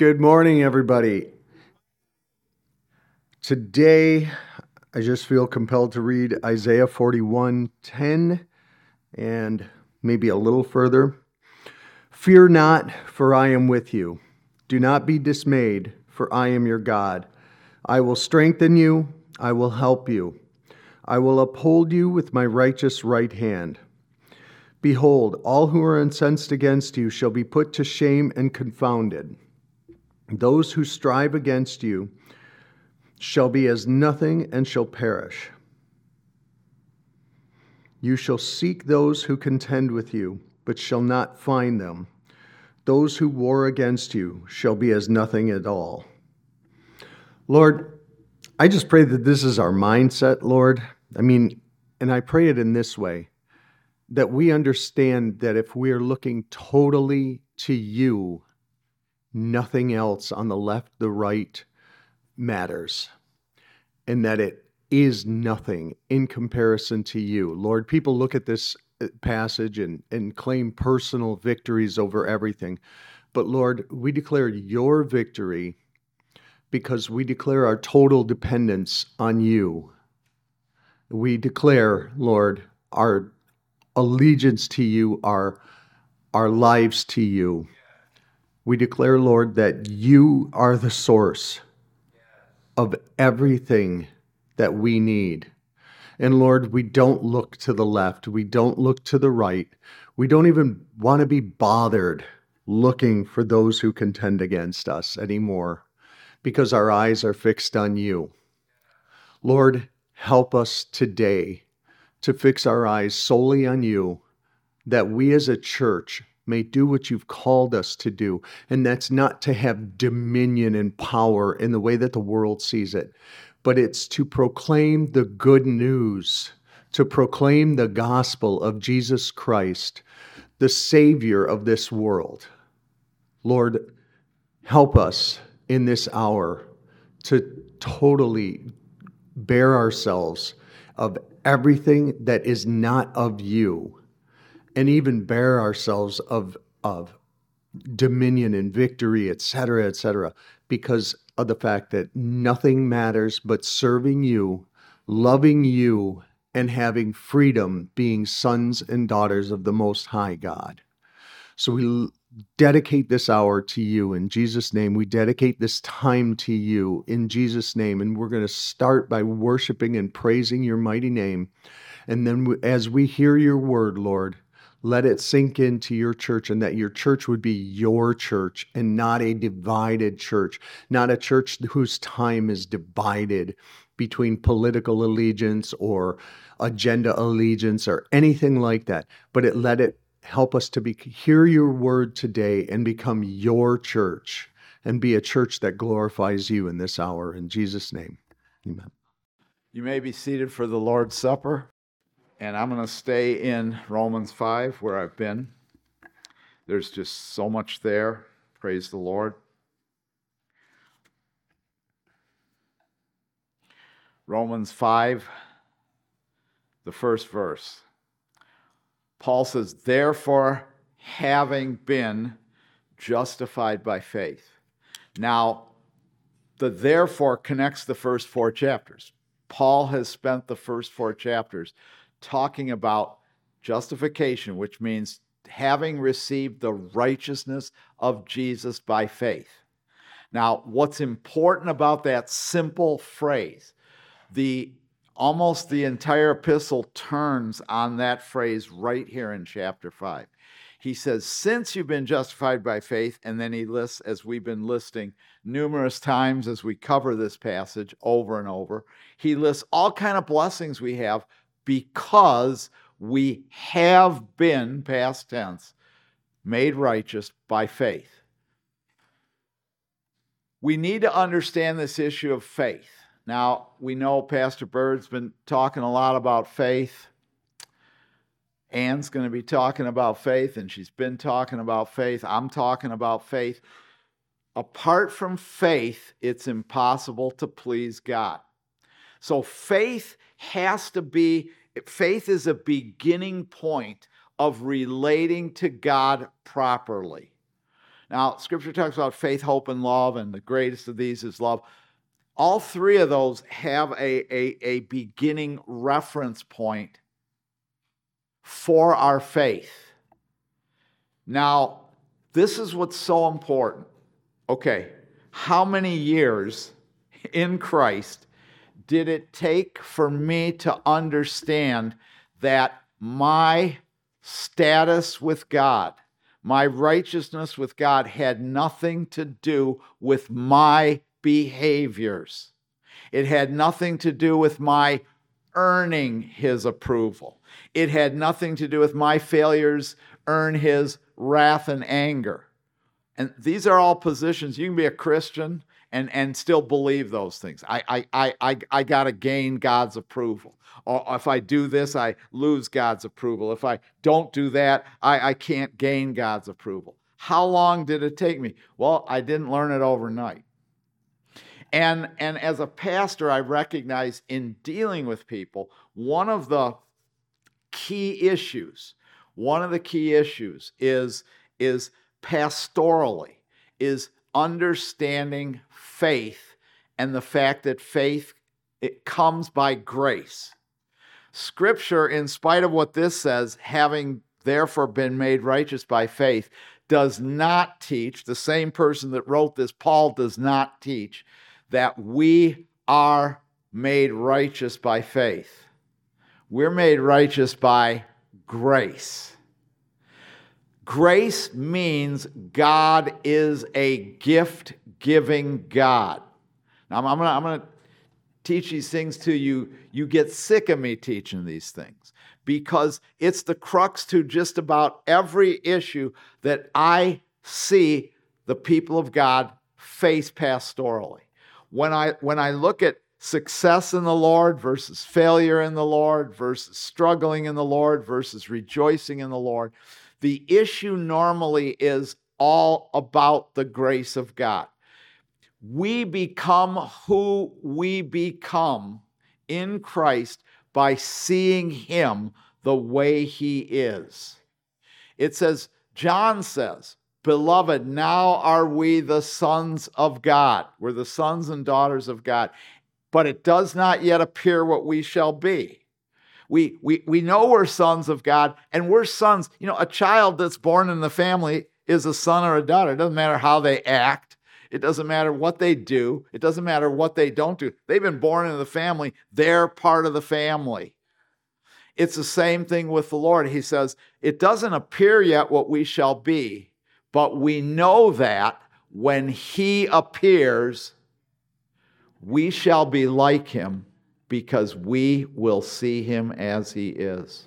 Good morning, everybody. Today, I just feel compelled to read Isaiah 41:10 and maybe a little further. Fear not, for I am with you. Do not be dismayed, for I am your God. I will strengthen you. I will help you. I will uphold you with my righteous right hand. Behold, all who are incensed against you shall be put to shame and confounded. Those who strive against you shall be as nothing and shall perish. You shall seek those who contend with you, but shall not find them. Those who war against you shall be as nothing at all. Lord, I just pray that this is our mindset, Lord. And I pray it in this way, that we understand that if we are looking totally to you, nothing else on the left, the right matters, and that it is nothing in comparison to you. Lord, people look at this passage and claim personal victories over everything. But Lord, we declare your victory because we declare our total dependence on you. We declare, Lord, our allegiance to you, our lives to you. We declare, Lord, that you are the source of everything that we need. And Lord, we don't look to the left. We don't look to the right. We don't even want to be bothered looking for those who contend against us anymore because our eyes are fixed on you. Lord, help us today to fix our eyes solely on you, that we as a church may do what you've called us to do. And that's not to have dominion and power in the way that the world sees it, but it's to proclaim the good news, to proclaim the gospel of Jesus Christ, the Savior of this world. Lord, help us in this hour to totally bear ourselves of everything that is not of you, and even bear ourselves of dominion and victory, etc., because of the fact that nothing matters but serving you, loving you, and having freedom, being sons and daughters of the Most High God. So we dedicate this hour to you in Jesus' name. We dedicate this time to you in Jesus' name. And we're going to start by worshiping and praising your mighty name. And then as we hear your word, Lord, let it sink into your church, and that your church would be your church and not a divided church, not a church whose time is divided between political allegiance or agenda allegiance or anything like that. But let it help us to hear your word today and become your church and be a church that glorifies you in this hour. In Jesus' name, amen. You may be seated for the Lord's Supper. And I'm going to stay in Romans 5, where I've been. There's just so much there. Praise the Lord. Romans 5, the first verse. Paul says, therefore, having been justified by faith. Now, the therefore connects the first 4 chapters. Paul has spent the first 4 chapters talking about justification, which means having received the righteousness of Jesus by faith. Now, what's important about that simple phrase, almost the entire epistle turns on that phrase right here in chapter 5. He says, since you've been justified by faith, and then he lists, as we've been listing numerous times as we cover this passage over and over, he lists all kind of blessings we have because we have been, past tense, made righteous by faith. We need to understand this issue of faith. Now, we know Pastor Bird's been talking a lot about faith. Ann's going to be talking about faith, and she's been talking about faith. I'm talking about faith. Apart from faith, it's impossible to please God. So faith is a beginning point of relating to God properly. Now, Scripture talks about faith, hope, and love, and the greatest of these is love. All three of those have a beginning reference point for our faith. Now, this is what's so important. Okay, how many years in Christ did it take for me to understand that my status with God, my righteousness with God, had nothing to do with my behaviors? It had nothing to do with my earning His approval. It had nothing to do with my failures earn His wrath and anger. And these are all positions. You can be a Christian and still believe those things. I got to gain God's approval. Or if I do this, I lose God's approval. If I don't do that, I can't gain God's approval. How long did it take me? Well, I didn't learn it overnight. And as a pastor, I recognize in dealing with people, one of the key issues is pastorally, is understanding faith and the fact that faith, it comes by grace. Scripture, in spite of what this says, having therefore been made righteous by faith, does not teach, the same person that wrote this, Paul, does not teach that we are made righteous by faith. We're made righteous by grace. Grace means God is a gift-giving God. Now, I'm going to teach these things to you. You get sick of me teaching these things because it's the crux to just about every issue that I see the people of God face pastorally. When I look at success in the Lord versus failure in the Lord versus struggling in the Lord versus rejoicing in the Lord, the issue normally is all about the grace of God. We become who we become in Christ by seeing Him the way He is. It says, John says, "Beloved, now are we the sons of God." We're the sons and daughters of God. But it does not yet appear what we shall be. We know we're sons of God, and we're sons. You know, a child that's born in the family is a son or a daughter. It doesn't matter how they act. It doesn't matter what they do. It doesn't matter what they don't do. They've been born into the family. They're part of the family. It's the same thing with the Lord. He says, it doesn't appear yet what we shall be, but we know that when He appears, we shall be like Him, because we will see Him as He is.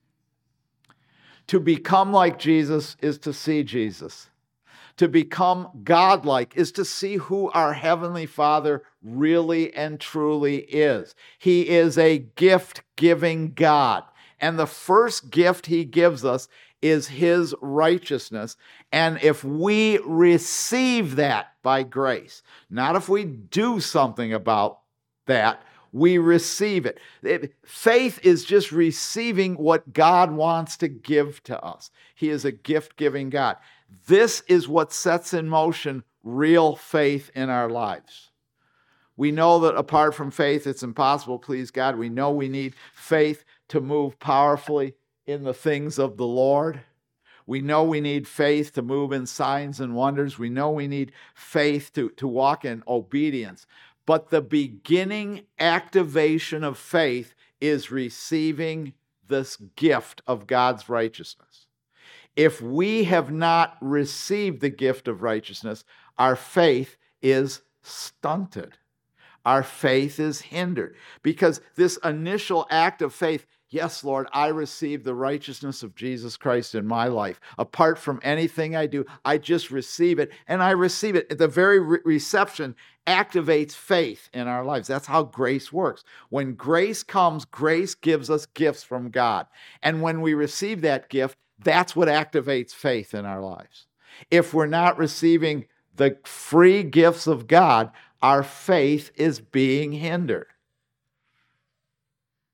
To become like Jesus is to see Jesus. To become godlike is to see who our Heavenly Father really and truly is. He is a gift-giving God. And the first gift He gives us is His righteousness. And if we receive that by grace, not if we do something about that, we receive it. Faith is just receiving what God wants to give to us. He is a gift-giving God. This is what sets in motion real faith in our lives. We know that apart from faith, it's impossible to please God. We know we need faith to move powerfully in the things of the Lord. We know we need faith to move in signs and wonders. We know we need faith to walk in obedience. But the beginning activation of faith is receiving this gift of God's righteousness. If we have not received the gift of righteousness, our faith is stunted. Our faith is hindered. Because this initial act of faith, yes, Lord, I receive the righteousness of Jesus Christ in my life. Apart from anything I do, I just receive it, and I receive it. The very reception activates faith in our lives. That's how grace works. When grace comes, grace gives us gifts from God. And when we receive that gift, that's what activates faith in our lives. If we're not receiving the free gifts of God, our faith is being hindered.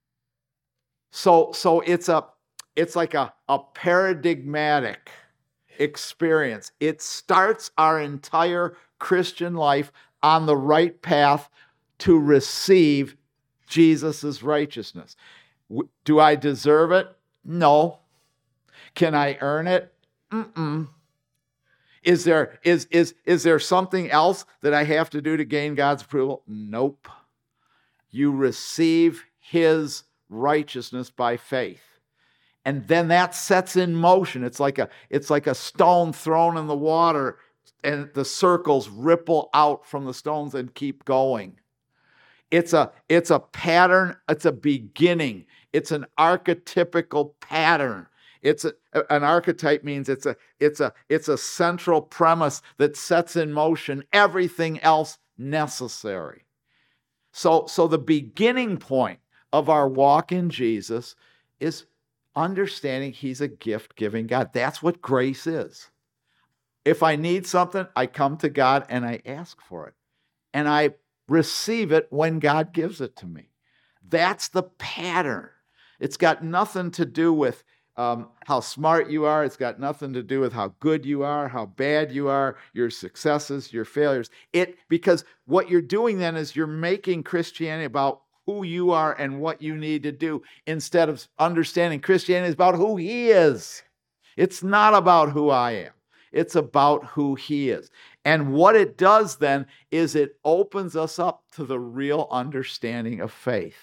So it's like a paradigmatic experience. It starts our entire Christian life on the right path to receive Jesus' righteousness. Do I deserve it? No. Can I earn it? Mm-mm. Is there something else that I have to do to gain God's approval? Nope. You receive his righteousness by faith. And then that sets in motion. It's like a stone thrown in the water, and the circles ripple out from the stones and keep going. It's a pattern, it's a beginning. It's an archetypical pattern. An archetype means it's a central premise that sets in motion everything else necessary. So the beginning point of our walk in Jesus is understanding he's a gift-giving God. That's what grace is. If I need something, I come to God and I ask for it. And I receive it when God gives it to me. That's the pattern. It's got nothing to do with how smart you are. It's got nothing to do with how good you are, how bad you are, your successes, your failures. Because what you're doing then is you're making Christianity about who you are and what you need to do, instead of understanding Christianity is about who he is. It's not about who I am. It's about who he is. And what it does then is it opens us up to the real understanding of faith.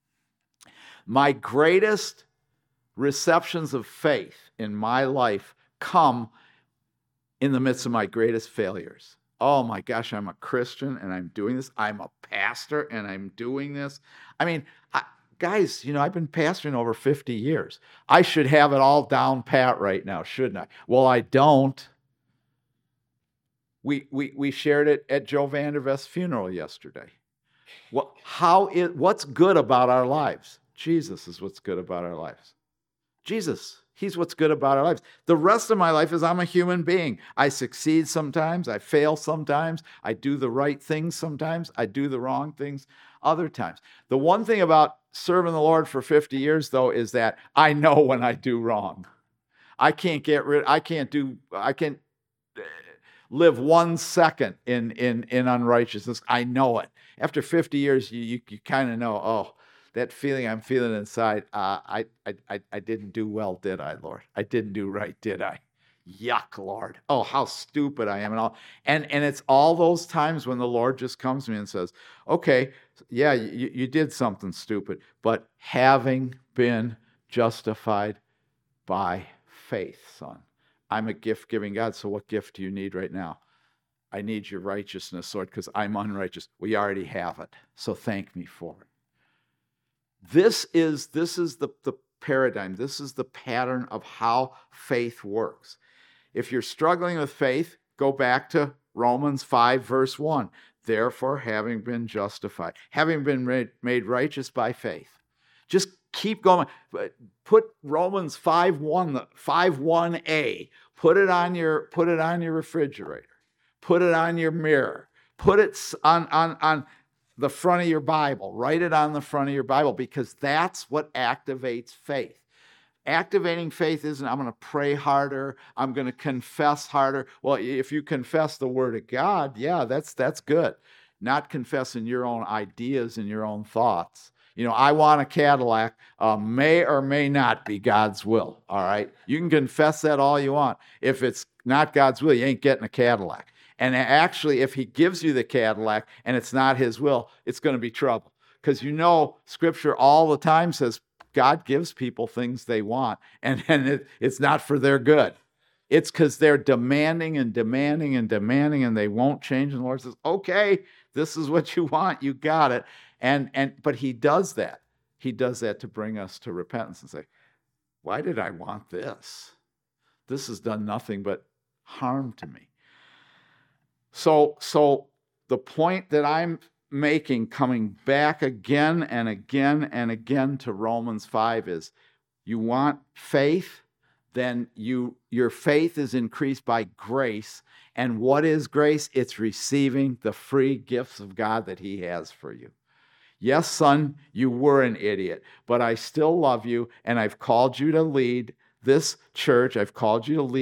My greatest receptions of faith in my life come in the midst of my greatest failures. Oh my gosh, I'm a Christian and I'm doing this. I'm a pastor and I'm doing this. I mean, guys, I've been pastoring over 50 years. I should have it all down pat right now, shouldn't I? Well, I don't. We shared it at Joe Vandervest's funeral yesterday. What's good about our lives? Jesus is what's good about our lives. Jesus, he's what's good about our lives. The rest of my life is I'm a human being. I succeed sometimes. I fail sometimes. I do the right things sometimes. I do the wrong things other times. The one thing about serving the Lord for 50 years, though, is that I know when I do wrong. I can't live 1 second in unrighteousness. I know it. After 50 years, you kind of know, that feeling I'm feeling inside, I didn't do well, did I, Lord? I didn't do right, did I? Yuck, Lord. Oh, how stupid I am. And it's all those times when the Lord just comes to me and says, okay, yeah, you did something stupid, but having been justified by faith, son. I'm a gift-giving God, so what gift do you need right now? I need your righteousness, Lord, because I'm unrighteous. We already have it, so thank me for it. This is the paradigm. This is the pattern of how faith works. If you're struggling with faith, go back to Romans 5, verse 1. Therefore, having been justified, having been made righteous by faith. Just keep going. Put Romans 5:1a. Put it on your refrigerator. Put it on your mirror. Put it on the front of your Bible. Write it on the front of your Bible, because that's what activates faith. Activating faith isn't, I'm going to pray harder, I'm going to confess harder. Well, if you confess the Word of God, yeah, that's good. Not confessing your own ideas and your own thoughts. I want a Cadillac, may or may not be God's will, all right? You can confess that all you want. If it's not God's will, you ain't getting a Cadillac. And actually, if he gives you the Cadillac and it's not his will, it's going to be trouble. Because Scripture all the time says God gives people things they want, and it's not for their good. It's because they're demanding and demanding and demanding, and they won't change. And the Lord says, okay, this is what you want. You got it. But he does that. He does that to bring us to repentance and say, why did I want this? This has done nothing but harm to me. So the point that I'm making, coming back again and again and again to Romans 5, is you want faith, then your faith is increased by grace. And what is grace? It's receiving the free gifts of God that he has for you. Yes, son, you were an idiot, but I still love you, and I've called you to lead this church. I've called you to lead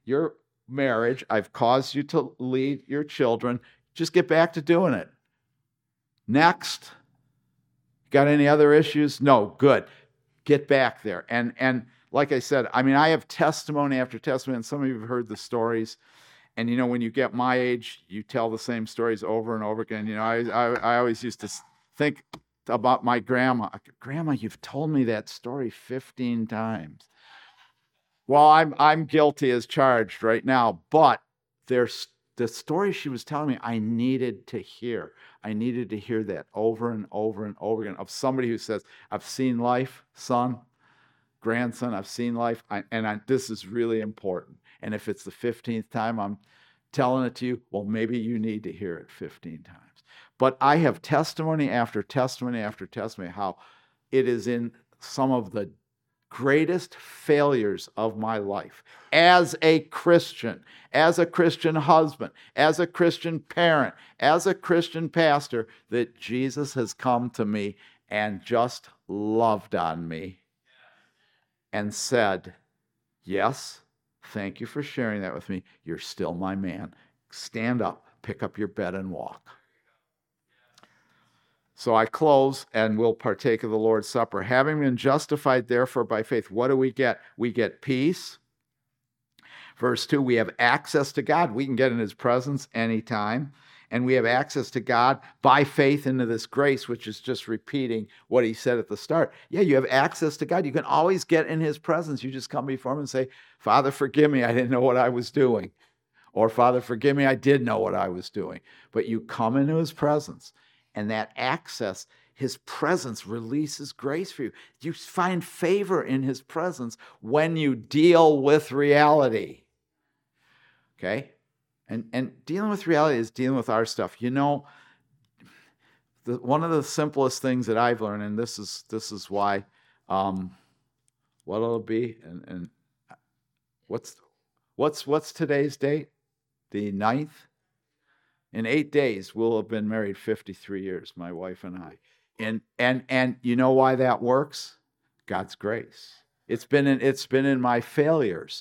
your marriage. I've caused you to lead your children. Just get back to doing it. Next. Got any other issues? No, good. Get back there. And like I said, I mean, I have testimony after testimony, and some of you have heard the stories. And, when you get my age, you tell the same stories over and over again. I always used to think about my grandma. Grandma, you've told me that story 15 times. Well, I'm guilty as charged right now, but there's the story she was telling me I needed to hear. I needed to hear that over and over and over again of somebody who says, I've seen life, son, grandson, I've seen life, this is really important. And if it's the 15th time I'm telling it to you, well, maybe you need to hear it 15 times. But I have testimony after testimony after testimony how it is in some of the greatest failures of my life as a Christian husband, as a Christian parent, as a Christian pastor, that Jesus has come to me and just loved on me and said, yes, thank you for sharing that with me. You're still my man. Stand up, pick up your bed and walk. So I close, and we'll partake of the Lord's Supper. Having been justified, therefore, by faith, what do we get? We get peace. Verse 2, we have access to God. We can get in his presence anytime. And we have access to God by faith into this grace, which is just repeating what he said at the start. Yeah, you have access to God. You can always get in his presence. You just come before him and say, Father, forgive me. I didn't know what I was doing. Or, Father, forgive me. I did know what I was doing. But you come into his presence. And that access, his presence releases grace for you. You find favor in his presence when you deal with reality. Okay? And dealing with reality is dealing with our stuff. One of the simplest things that I've learned, and this is why, what'll it be? And what's today's date? The 9th? In 8 days, we'll have been married 53 years, my wife and I. And you know why that works? God's grace. It's been in my failures.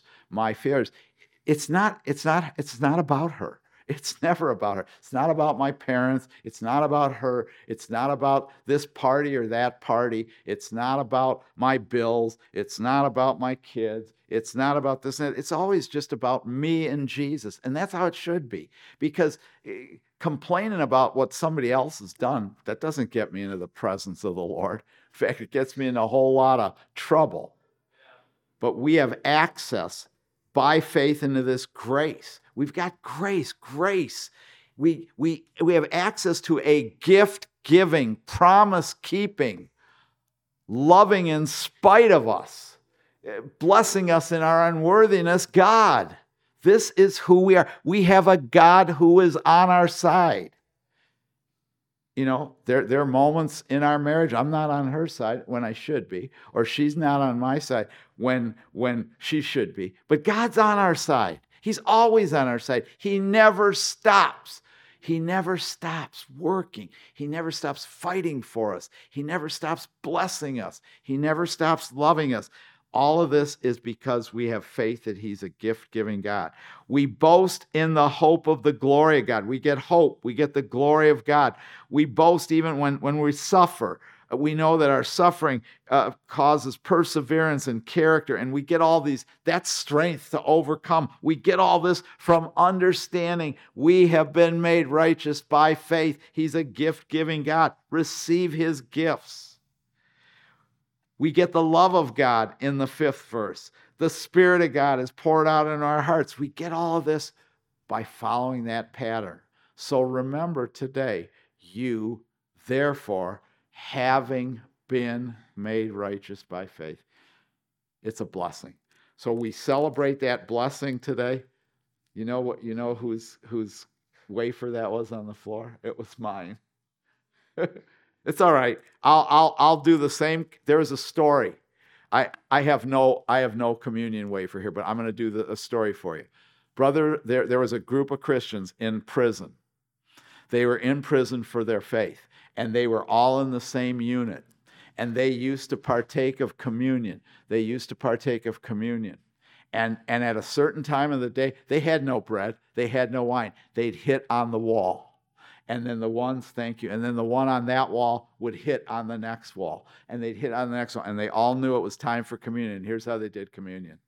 It's not about her. It's never about her. It's not about my parents. It's not about her. It's not about this party or that party. It's not about my bills. It's not about my kids. It's not about this and that. It's always just about me and Jesus. And that's how it should be. Because complaining about what somebody else has done, that doesn't get me into the presence of the Lord. In fact, it gets me in a whole lot of trouble. But we have access by faith into this grace. We've got grace. We have access to a gift-giving, promise-keeping, loving in spite of us, blessing us in our unworthiness, God. This is who we are. We have a God who is on our side. There are moments in our marriage, I'm not on her side when I should be, or she's not on my side when she should be. But God's on our side. He's always on our side. He never stops. He never stops working. He never stops fighting for us. He never stops blessing us. He never stops loving us. All of this is because we have faith that he's a gift-giving God. We boast in the hope of the glory of God. We get hope. We get the glory of God. We boast even when we suffer. We know that our suffering causes perseverance and character, and we get all these, that's strength to overcome. We get all this from understanding we have been made righteous by faith. He's a gift-giving God. Receive his gifts. We get the love of God in the 5th verse. The Spirit of God is poured out in our hearts. We get all of this by following that pattern. So remember today, you, therefore, having been made righteous by faith. It's a blessing. So we celebrate that blessing today. You know whose wafer that was on the floor? It was mine. It's all right. I'll do the same. There's a story. I have no communion wafer here, but I'm going to do a story for you. Brother, there was a group of Christians in prison. They were in prison for their faith, and they were all in the same unit. And they used to partake of communion. And at a certain time of the day, they had no bread, they had no wine. They'd hit on the wall. And then the ones, thank you, and then the one on that wall would hit on the next wall. And they'd hit on the next one. And they all knew it was time for communion. Here's how they did communion.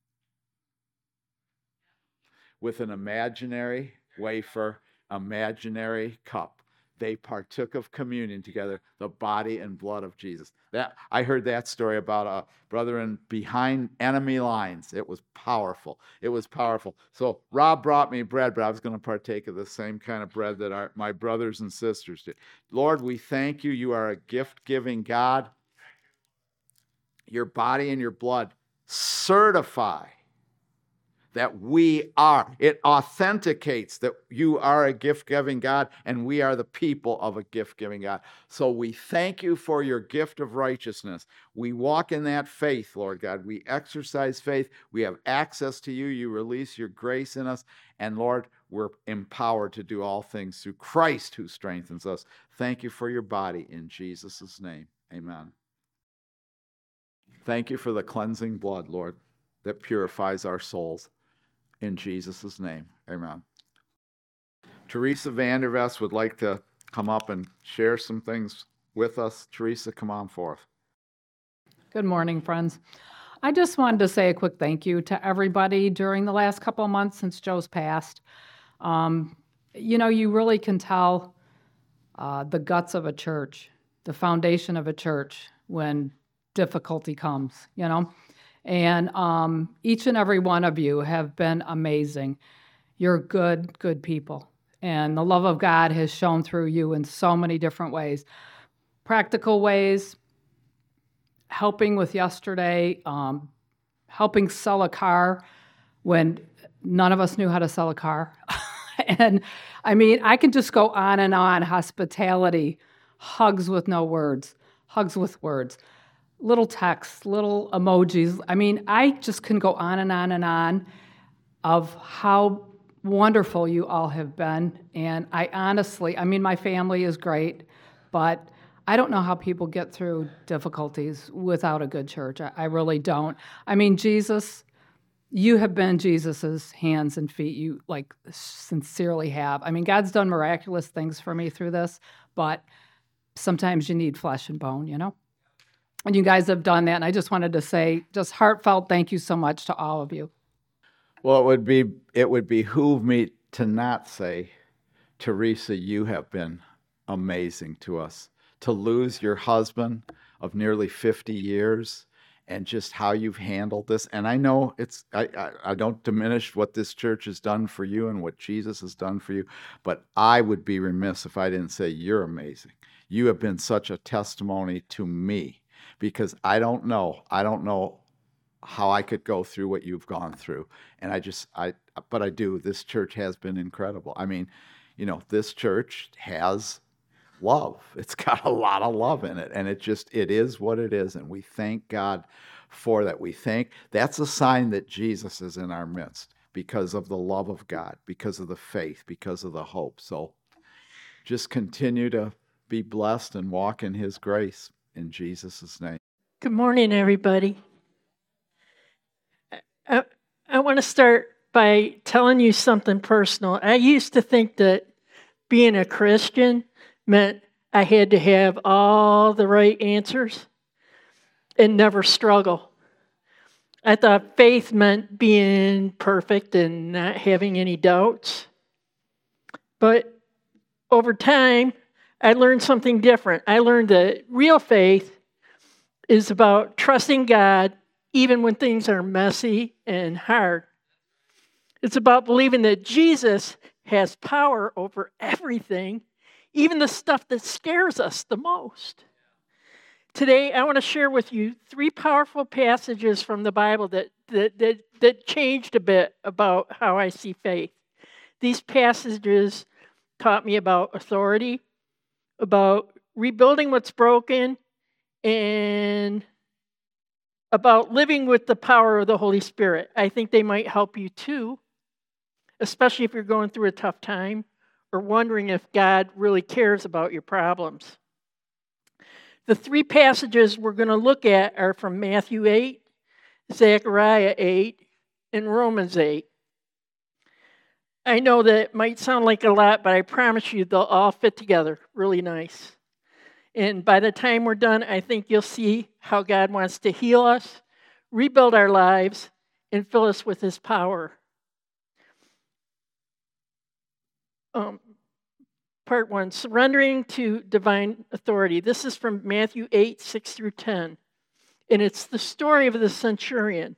With an imaginary wafer, imaginary cup. They partook of communion together, the body and blood of Jesus. I heard that story about a brother behind enemy lines. It was powerful. It was powerful. So Rob brought me bread, but I was going to partake of the same kind of bread that my brothers and sisters did. Lord, we thank you. You are a gift-giving God. Your body and your blood certify that we are. It authenticates that you are a gift-giving God, and we are the people of a gift-giving God. So we thank you for your gift of righteousness. We walk in that faith, Lord God. We exercise faith. We have access to you. You release your grace in us. And Lord, we're empowered to do all things through Christ who strengthens us. Thank you for your body in Jesus' name. Amen. Thank you for the cleansing blood, Lord, that purifies our souls. In Jesus' name, amen. Teresa Vandervest would like to come up and share some things with us. Teresa, come on forth. Good morning, friends. I just wanted to say a quick thank you to everybody during the last couple of months since Joe's passed. You really can tell the guts of a church, the foundation of a church when difficulty comes, And each and every one of you have been amazing. You're good, good people. And the love of God has shown through you in so many different ways. Practical ways, helping with yesterday, helping sell a car when none of us knew how to sell a car. And I can just go on and on. Hospitality, hugs with no words, hugs with words. Little texts, little emojis. I just can go on and on and on of how wonderful you all have been. And I honestly, my family is great, but I don't know how people get through difficulties without a good church. I really don't. Jesus, you have been Jesus's hands and feet. You sincerely have. God's done miraculous things for me through this, but sometimes you need flesh and bone, And you guys have done that, and I just wanted to say, just heartfelt thank you so much to all of you. Well, it would behoove me to not say, Teresa, you have been amazing to us. To lose your husband of nearly 50 years and just how you've handled this. And I know I don't diminish what this church has done for you and what Jesus has done for you, but I would be remiss if I didn't say you're amazing. You have been such a testimony to me. Because I don't know how I could go through what you've gone through. And but I do. This church has been incredible. This church has love. It's got a lot of love in it. And it is what it is. And we thank God for that. That's a sign that Jesus is in our midst because of the love of God, because of the faith, because of the hope. So just continue to be blessed and walk in his grace. In Jesus' name. Good morning, everybody. I want to start by telling you something personal. I used to think that being a Christian meant I had to have all the right answers and never struggle. I thought faith meant being perfect and not having any doubts. But over time, I learned something different. I learned that real faith is about trusting God even when things are messy and hard. It's about believing that Jesus has power over everything, even the stuff that scares us the most. Today, I want to share with you 3 powerful passages from the Bible that changed a bit about how I see faith. These passages taught me about authority, about rebuilding what's broken, and about living with the power of the Holy Spirit. I think they might help you too, especially if you're going through a tough time or wondering if God really cares about your problems. The 3 passages we're going to look at are from Matthew 8, Zechariah 8, in Romans 8. I know that it might sound like a lot, but I promise you they'll all fit together really nice. And by the time we're done, I think you'll see how God wants to heal us, rebuild our lives, and fill us with His power. Part 1, surrendering to divine authority. This is from Matthew 8, 6 through 10. And it's the story of the centurion.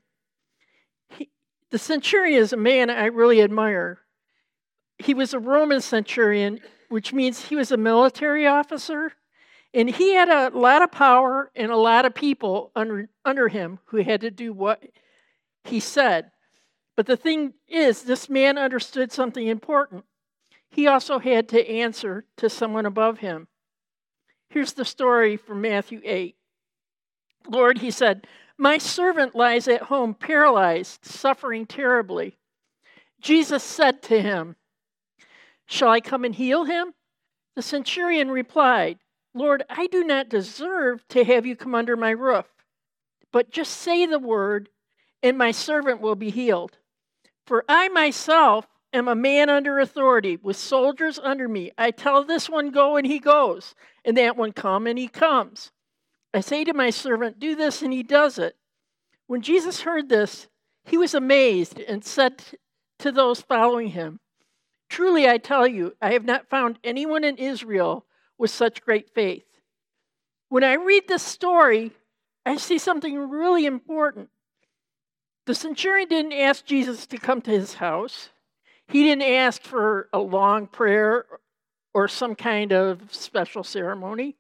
The centurion is a man I really admire. He was a Roman centurion, which means he was a military officer. And he had a lot of power and a lot of people under him who had to do what he said. But the thing is, this man understood something important. He also had to answer to someone above him. Here's the story from Matthew 8. Lord, he said, my servant lies at home paralyzed, suffering terribly. Jesus said to him, shall I come and heal him? The centurion replied, Lord, I do not deserve to have you come under my roof, but just say the word, and my servant will be healed. For I myself am a man under authority, with soldiers under me. I tell this one, go, and he goes, and that one, come, and he comes. I say to my servant, do this, and he does it. When Jesus heard this, he was amazed and said to those following him, truly I tell you, I have not found anyone in Israel with such great faith. When I read this story, I see something really important. The centurion didn't ask Jesus to come to his house. He didn't ask for a long prayer or some kind of special ceremony.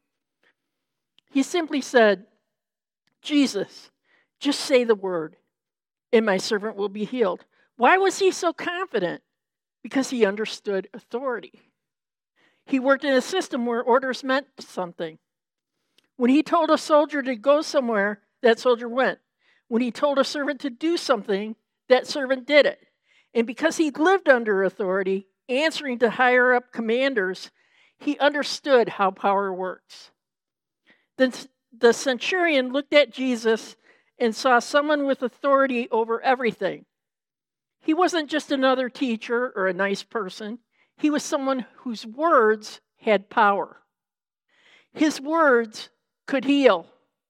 He simply said, Jesus, just say the word, and my servant will be healed. Why was he so confident? Because he understood authority. He worked in a system where orders meant something. When he told a soldier to go somewhere, that soldier went. When he told a servant to do something, that servant did it. And because he lived under authority, answering to higher up commanders, he understood how power works. Then the centurion looked at Jesus and saw someone with authority over everything. He wasn't just another teacher or a nice person. He was someone whose words had power. His words could heal.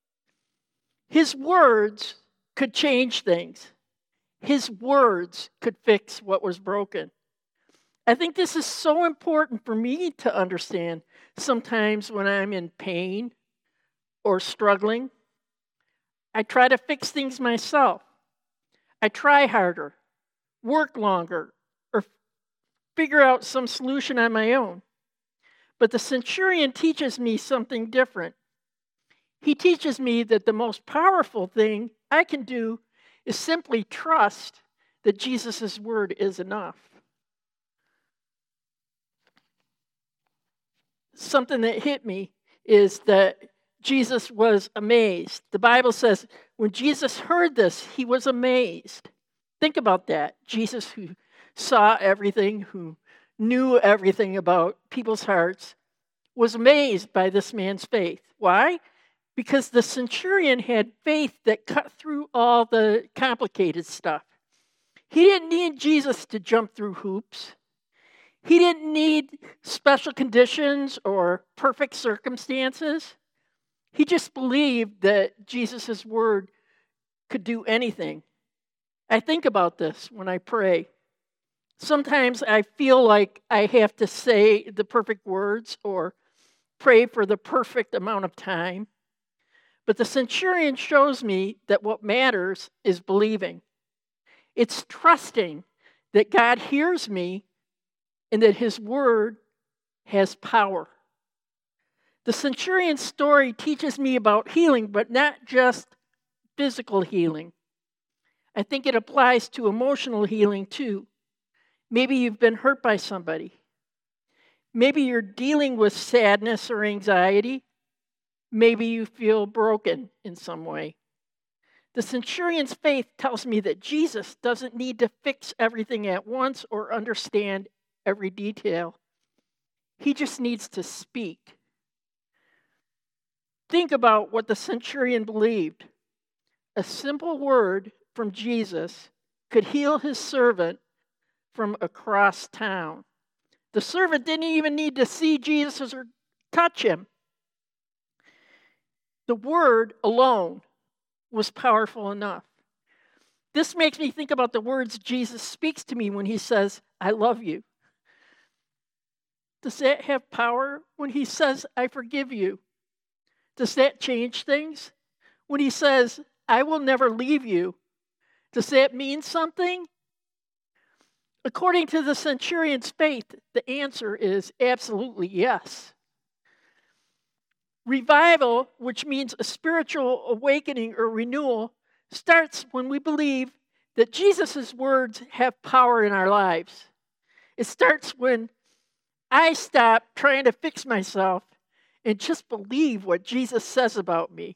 His words could change things. His words could fix what was broken. I think this is so important for me to understand sometimes when I'm in pain or struggling. I try to fix things myself. I try harder, work longer, or figure out some solution on my own. But the centurion teaches me something different. He teaches me that the most powerful thing I can do is simply trust that Jesus' word is enough. Something that hit me is that Jesus was amazed. The Bible says when Jesus heard this, he was amazed. Think about that. Jesus, who saw everything, who knew everything about people's hearts, was amazed by this man's faith. Why? Because the centurion had faith that cut through all the complicated stuff. He didn't need Jesus to jump through hoops. He didn't need special conditions or perfect circumstances. He just believed that Jesus' word could do anything. I think about this when I pray. Sometimes I feel like I have to say the perfect words or pray for the perfect amount of time. But the centurion shows me that what matters is believing. It's trusting that God hears me and that his word has power. The centurion's story teaches me about healing, but not just physical healing. I think it applies to emotional healing too. Maybe you've been hurt by somebody. Maybe you're dealing with sadness or anxiety. Maybe you feel broken in some way. The centurion's faith tells me that Jesus doesn't need to fix everything at once or understand every detail. He just needs to speak. Think about what the centurion believed. A simple word from Jesus could heal his servant from across town. The servant didn't even need to see Jesus or touch him. The word alone was powerful enough. This makes me think about the words Jesus speaks to me when he says, I love you. Does that have power when he says, I forgive you? Does that change things? When he says, I will never leave you, does that mean something? According to the centurion's faith, the answer is absolutely yes. Revival, which means a spiritual awakening or renewal, starts when we believe that Jesus' words have power in our lives. It starts when I stop trying to fix myself and just believe what Jesus says about me.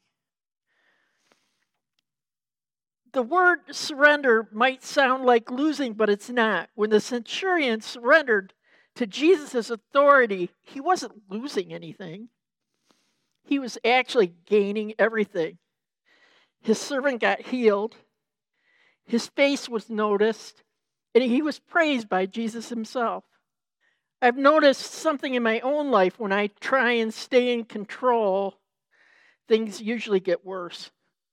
The word surrender might sound like losing, but it's not. When the centurion surrendered to Jesus' authority, he wasn't losing anything. He was actually gaining everything. His servant got healed. His face was noticed, and he was praised by Jesus himself. I've noticed something in my own life when I try and stay in control, things usually get worse.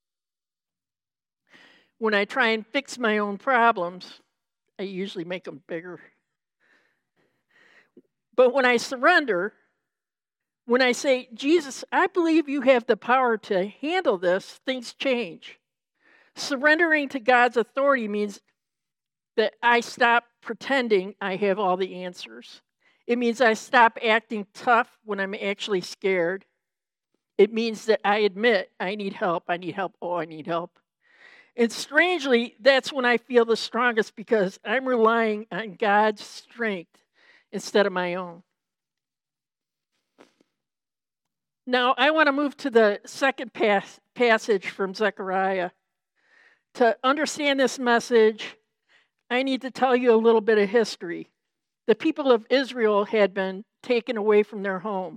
When I try and fix my own problems, I usually make them bigger. But when I surrender, when I say, Jesus, I believe you have the power to handle this, things change. Surrendering to God's authority means that I stop pretending I have all the answers. It means I stop acting tough when I'm actually scared. It means that I admit I need help, I need help. And strangely, that's when I feel the strongest because I'm relying on God's strength instead of my own. Now, I want to move to the second passage from Zechariah. To understand this message, I need to tell you a little bit of history. The people of Israel had been taken away from their home.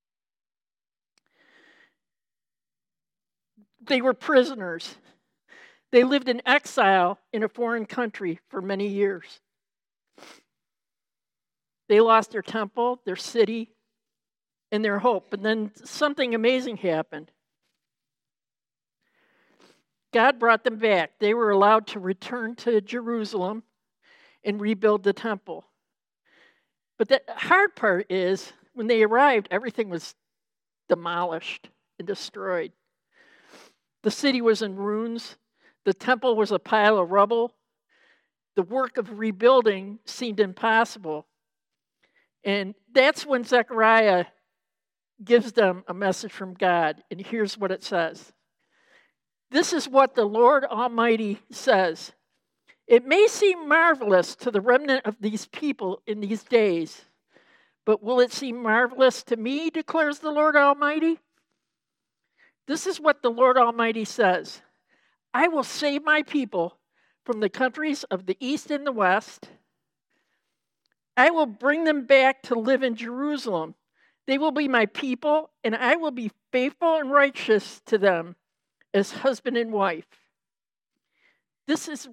They were prisoners. They lived in exile in a foreign country for many years. They lost their temple, their city, and their hope. But then something amazing happened. God brought them back. They were allowed to return to Jerusalem and rebuild the temple. But the hard part is, when they arrived, everything was demolished and destroyed. The city was in ruins. The temple was a pile of rubble. The work of rebuilding seemed impossible. And that's when Zechariah gives them a message from God. And here's what it says. This is what the Lord Almighty says. It may seem marvelous to the remnant of these people in these days, but will it seem marvelous to me, declares the Lord Almighty? This is what the Lord Almighty says. I will save my people from the countries of the east and the west. I will bring them back to live in Jerusalem. They will be my people, and I will be faithful and righteous to them as husband and wife. This is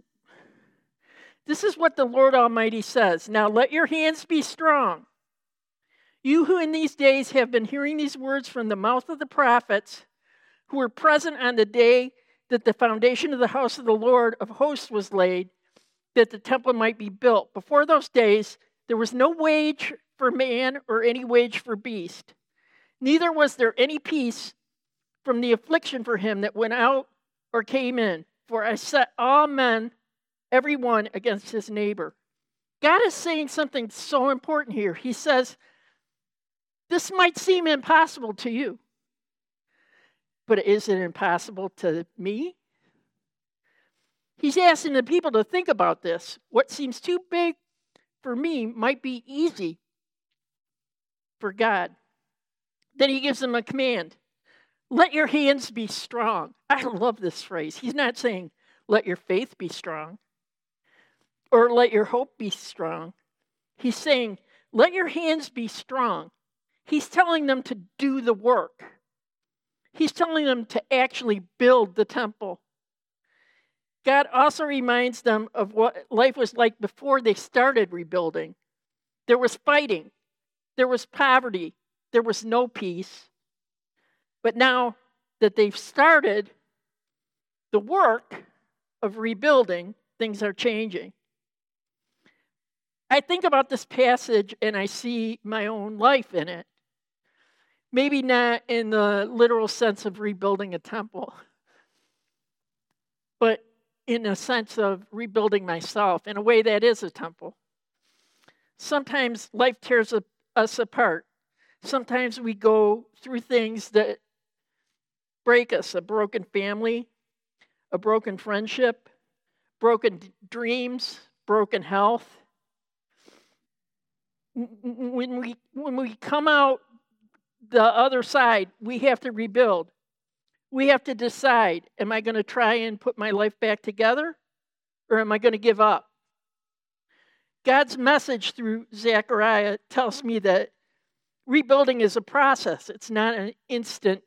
what the Lord Almighty says. Now let your hands be strong. You who in these days have been hearing these words from the mouth of the prophets, who were present on the day that the foundation of the house of the Lord of hosts was laid, that the temple might be built. Before those days, there was no wage for man or any wage for beast. Neither was there any peace from the affliction for him that went out or came in. For I set all men, every one, against his neighbor. God is saying something so important here. He says, this might seem impossible to you. But is it impossible to me? He's asking the people to think about this. What seems too big for me might be easy for God. Then he gives them a command. Let your hands be strong. I love this phrase. He's not saying, let your faith be strong or let your hope be strong. He's saying, let your hands be strong. He's telling them to do the work. He's telling them to actually build the temple. God also reminds them of what life was like before they started rebuilding. There was fighting, there was poverty, there was no peace. But now that they've started the work of rebuilding, things are changing. I think about this passage and I see my own life in it. Maybe not in the literal sense of rebuilding a temple, but in a sense of rebuilding myself. In a way, that is a temple. Sometimes life tears us apart. Sometimes we go through things that break us, a broken family, a broken friendship, broken dreams, broken health. When we come out the other side, we have to rebuild. We have to decide, am I going to try and put my life back together, or am I going to give up? God's message through Zechariah tells me that rebuilding is a process. It's not an instant.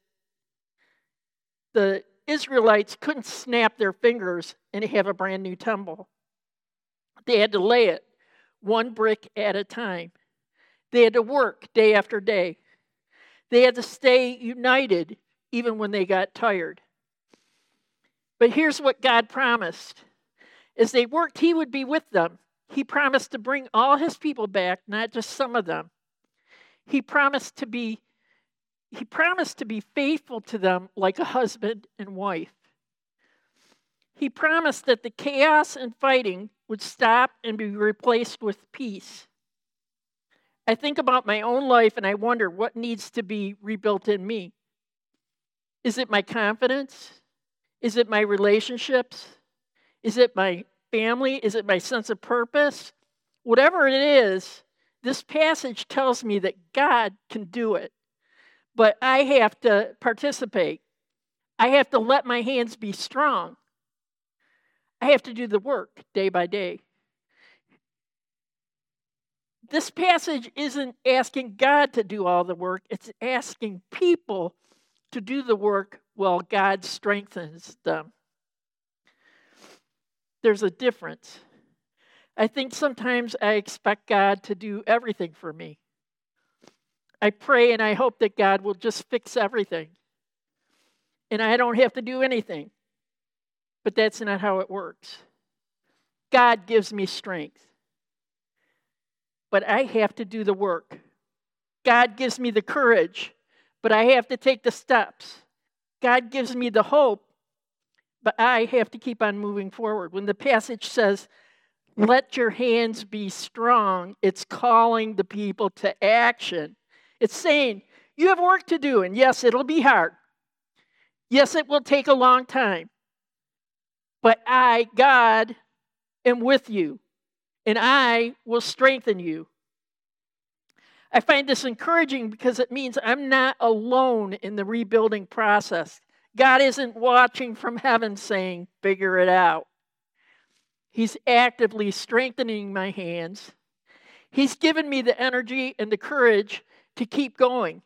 The Israelites couldn't snap their fingers and have a brand new temple. They had to lay it one brick at a time. They had to work day after day. They had to stay united even when they got tired. But here's what God promised. As they worked, He would be with them. He promised to bring all His people back, not just some of them. He promised to be faithful to them like a husband and wife. He promised that the chaos and fighting would stop and be replaced with peace. I think about my own life and I wonder what needs to be rebuilt in me. Is it my confidence? Is it my relationships? Is it my family? Is it my sense of purpose? Whatever it is, this passage tells me that God can do it. But I have to participate. I have to let my hands be strong. I have to do the work day by day. This passage isn't asking God to do all the work. It's asking people to do the work while God strengthens them. There's a difference. I think sometimes I expect God to do everything for me. I pray and I hope that God will just fix everything. And I don't have to do anything. But that's not how it works. God gives me strength. But I have to do the work. God gives me the courage, but I have to take the steps. God gives me the hope, but I have to keep on moving forward. When the passage says, let your hands be strong, it's calling the people to action. It's saying, you have work to do, and yes, it'll be hard. Yes, it will take a long time. But I, God, am with you, and I will strengthen you. I find this encouraging because it means I'm not alone in the rebuilding process. God isn't watching from heaven saying, figure it out. He's actively strengthening my hands. He's given me the energy and the courage to keep going.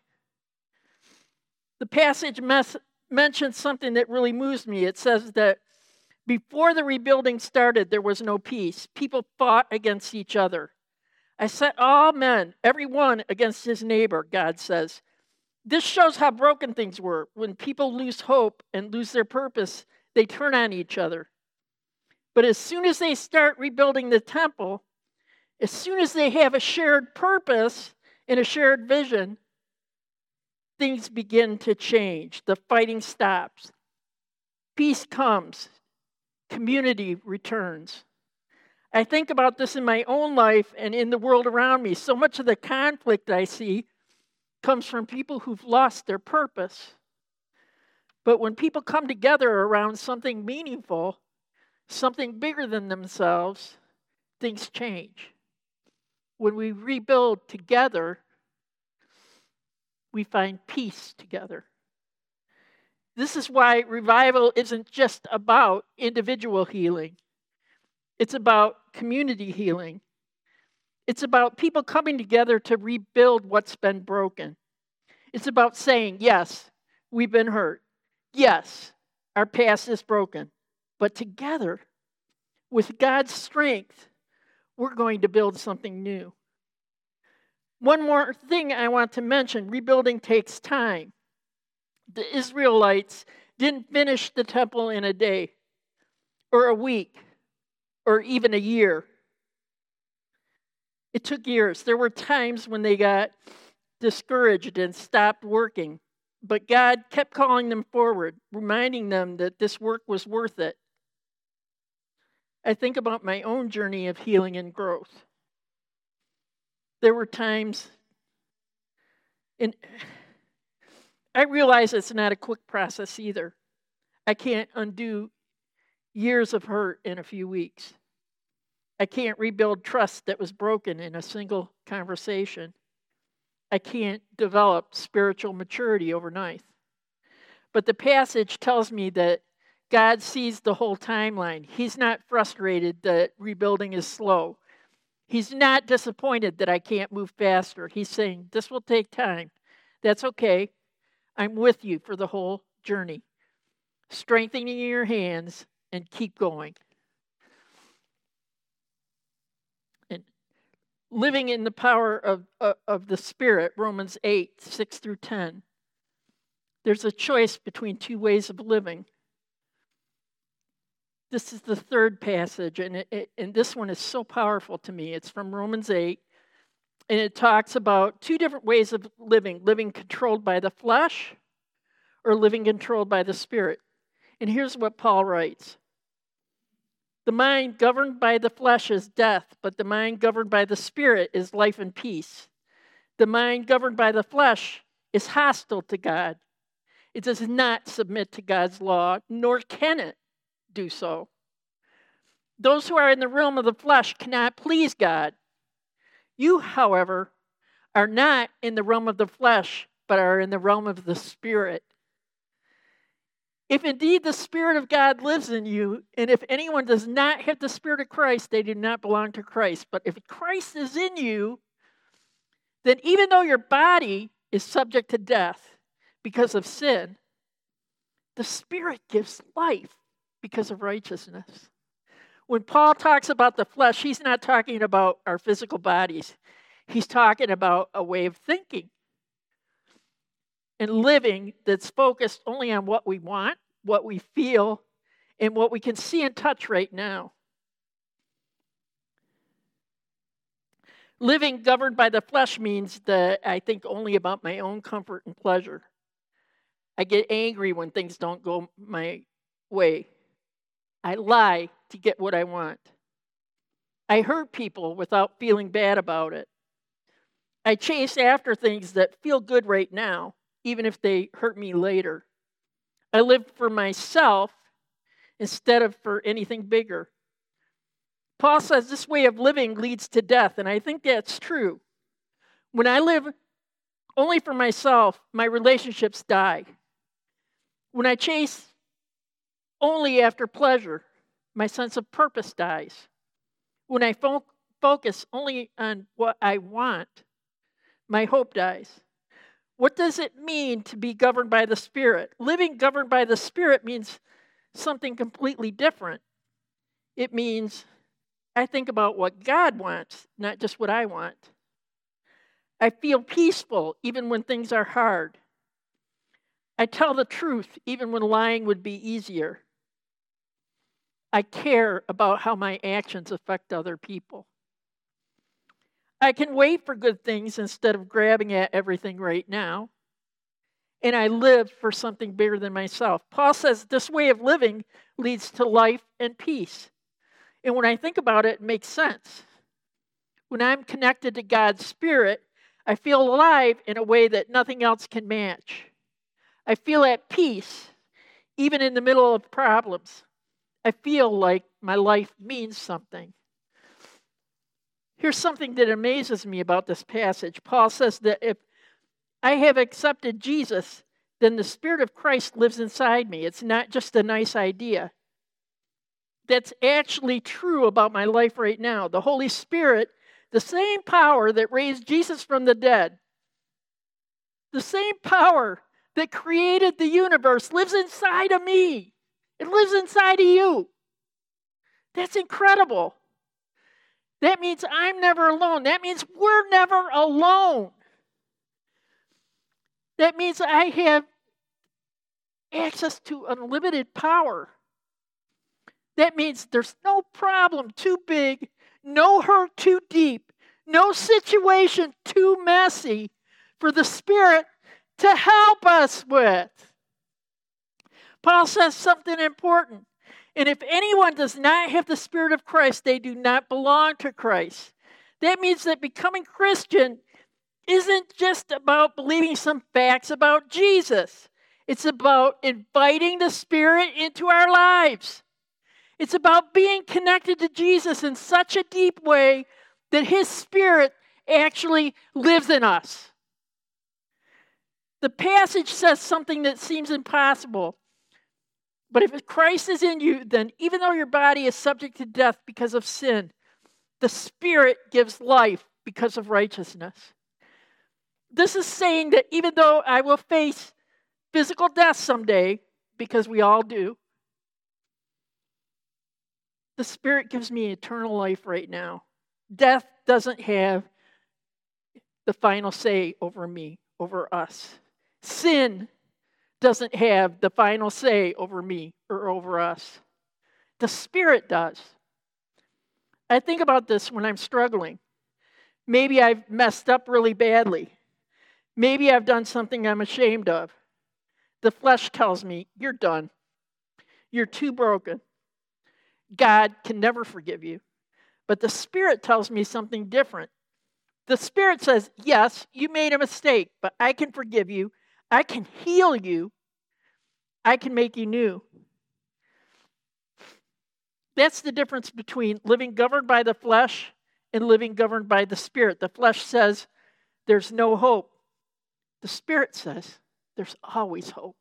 The passage mentions something that really moves me. It says that before the rebuilding started, there was no peace. People fought against each other. I set all men, every one, against his neighbor, God says. This shows how broken things were. When people lose hope and lose their purpose, they turn on each other. But as soon as they start rebuilding the temple, as soon as they have a shared purpose and a shared vision, things begin to change. The fighting stops. Peace comes. Community returns. I think about this in my own life and in the world around me. So much of the conflict I see comes from people who've lost their purpose. But when people come together around something meaningful, something bigger than themselves, things change. When we rebuild together, we find peace together. This is why revival isn't just about individual healing. It's about community healing. It's about people coming together to rebuild what's been broken. It's about saying, yes, we've been hurt. Yes, our past is broken. But together, with God's strength, we're going to build something new. One more thing I want to mention, rebuilding takes time. The Israelites didn't finish the temple in a day, or a week, or even a year. It took years. There were times when they got discouraged and stopped working, but God kept calling them forward, reminding them that this work was worth it. I think about my own journey of healing and growth. There were times, and I realize it's not a quick process either. I can't undo years of hurt in a few weeks. I can't rebuild trust that was broken in a single conversation. I can't develop spiritual maturity overnight. But the passage tells me that God sees the whole timeline. He's not frustrated that rebuilding is slow. He's not disappointed that I can't move faster. He's saying, this will take time. That's okay. I'm with you for the whole journey. Strengthening your hands and keep going. And living in the power of the Spirit, Romans 8, 6 through 10. There's a choice between two ways of living. This is the third passage, and this one is so powerful to me. It's from Romans 8, and it talks about two different ways of living controlled by the flesh or living controlled by the Spirit. And here's what Paul writes. The mind governed by the flesh is death, but the mind governed by the Spirit is life and peace. The mind governed by the flesh is hostile to God. It does not submit to God's law, nor can it do so. Those who are in the realm of the flesh cannot please God. You, however, are not in the realm of the flesh, but are in the realm of the Spirit. If indeed the Spirit of God lives in you, and if anyone does not have the Spirit of Christ, they do not belong to Christ. But if Christ is in you, then even though your body is subject to death because of sin, the Spirit gives life because of righteousness. When Paul talks about the flesh, he's not talking about our physical bodies. He's talking about a way of thinking and living that's focused only on what we want, what we feel, and what we can see and touch right now. Living governed by the flesh means that I think only about my own comfort and pleasure. I get angry when things don't go my way. I lie to get what I want. I hurt people without feeling bad about it. I chase after things that feel good right now, even if they hurt me later. I live for myself instead of for anything bigger. Paul says this way of living leads to death, and I think that's true. When I live only for myself, my relationships die. When I chase only after pleasure, my sense of purpose dies. When I focus only on what I want, my hope dies. What does it mean to be governed by the Spirit? Living governed by the Spirit means something completely different. It means I think about what God wants, not just what I want. I feel peaceful even when things are hard. I tell the truth even when lying would be easier. I care about how my actions affect other people. I can wait for good things instead of grabbing at everything right now. And I live for something bigger than myself. Paul says this way of living leads to life and peace. And when I think about it, it makes sense. When I'm connected to God's Spirit, I feel alive in a way that nothing else can match. I feel at peace, even in the middle of problems. I feel like my life means something. Here's something that amazes me about this passage. Paul says that if I have accepted Jesus, then the Spirit of Christ lives inside me. It's not just a nice idea. That's actually true about my life right now. The Holy Spirit, the same power that raised Jesus from the dead, the same power that created the universe lives inside of me. It lives inside of you. That's incredible. That means I'm never alone. That means we're never alone. That means I have access to unlimited power. That means there's no problem too big, no hurt too deep, no situation too messy for the Spirit to help us with. Paul says something important. And if anyone does not have the Spirit of Christ, they do not belong to Christ. That means that becoming Christian isn't just about believing some facts about Jesus. It's about inviting the Spirit into our lives. It's about being connected to Jesus in such a deep way that His Spirit actually lives in us. The passage says something that seems impossible. But if Christ is in you, then even though your body is subject to death because of sin, the Spirit gives life because of righteousness. This is saying that even though I will face physical death someday, because we all do, the Spirit gives me eternal life right now. Death doesn't have the final say over me, over us. Sin doesn't have the final say over me or over us. The Spirit does. I think about this when I'm struggling. Maybe I've messed up really badly. Maybe I've done something I'm ashamed of. The flesh tells me, you're done. You're too broken. God can never forgive you. But the Spirit tells me something different. The Spirit says, yes, you made a mistake, but I can forgive you. I can heal you. I can make you new. That's the difference between living governed by the flesh and living governed by the Spirit. The flesh says there's no hope. The Spirit says there's always hope.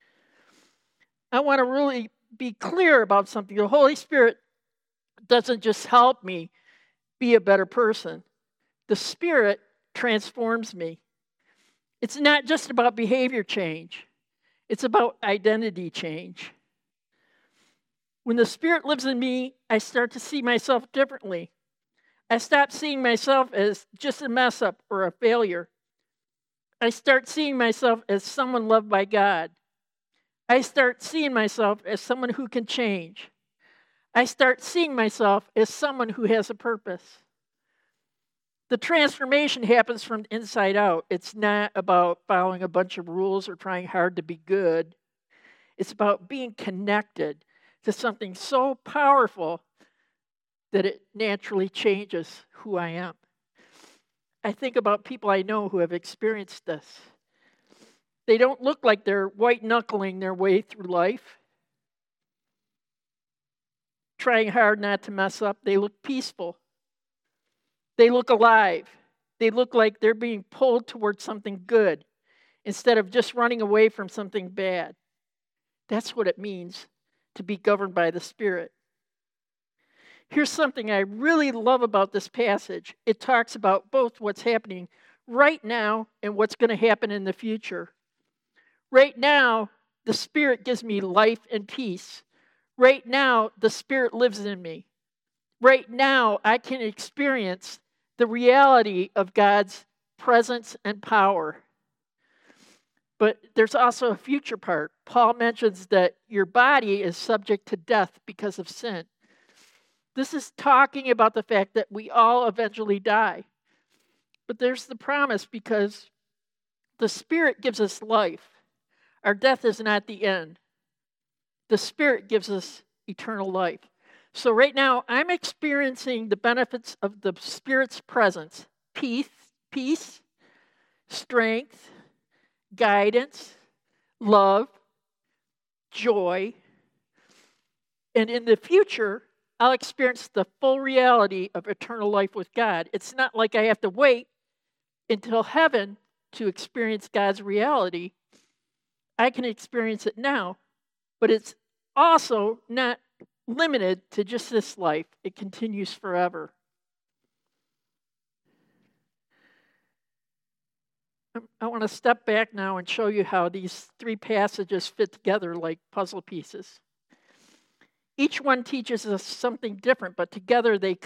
I want to really be clear about something. The Holy Spirit doesn't just help me be a better person. The Spirit transforms me. It's not just about behavior change. It's about identity change. When the Spirit lives in me, I start to see myself differently. I stop seeing myself as just a mess up or a failure. I start seeing myself as someone loved by God. I start seeing myself as someone who can change. I start seeing myself as someone who has a purpose. The transformation happens from the inside out. It's not about following a bunch of rules or trying hard to be good. It's about being connected to something so powerful that it naturally changes who I am. I think about people I know who have experienced this. They don't look like they're white-knuckling their way through life, trying hard not to mess up. They look peaceful. They look alive. They look like they're being pulled towards something good instead of just running away from something bad. That's what it means to be governed by the Spirit. Here's something I really love about this passage. It talks about both what's happening right now and what's going to happen in the future. Right now, the Spirit gives me life and peace. Right now, the Spirit lives in me. Right now, I can experience the reality of God's presence and power. But there's also a future part. Paul mentions that your body is subject to death because of sin. This is talking about the fact that we all eventually die. But there's the promise because the Spirit gives us life. Our death is not the end. The Spirit gives us eternal life. So right now, I'm experiencing the benefits of the Spirit's presence. Peace, strength, guidance, love, joy. And in the future, I'll experience the full reality of eternal life with God. It's not like I have to wait until heaven to experience God's reality. I can experience it now, but it's also not limited to just this life. It continues forever. I want to step back now and show you how these three passages fit together like puzzle pieces. Each one teaches us something different, but together they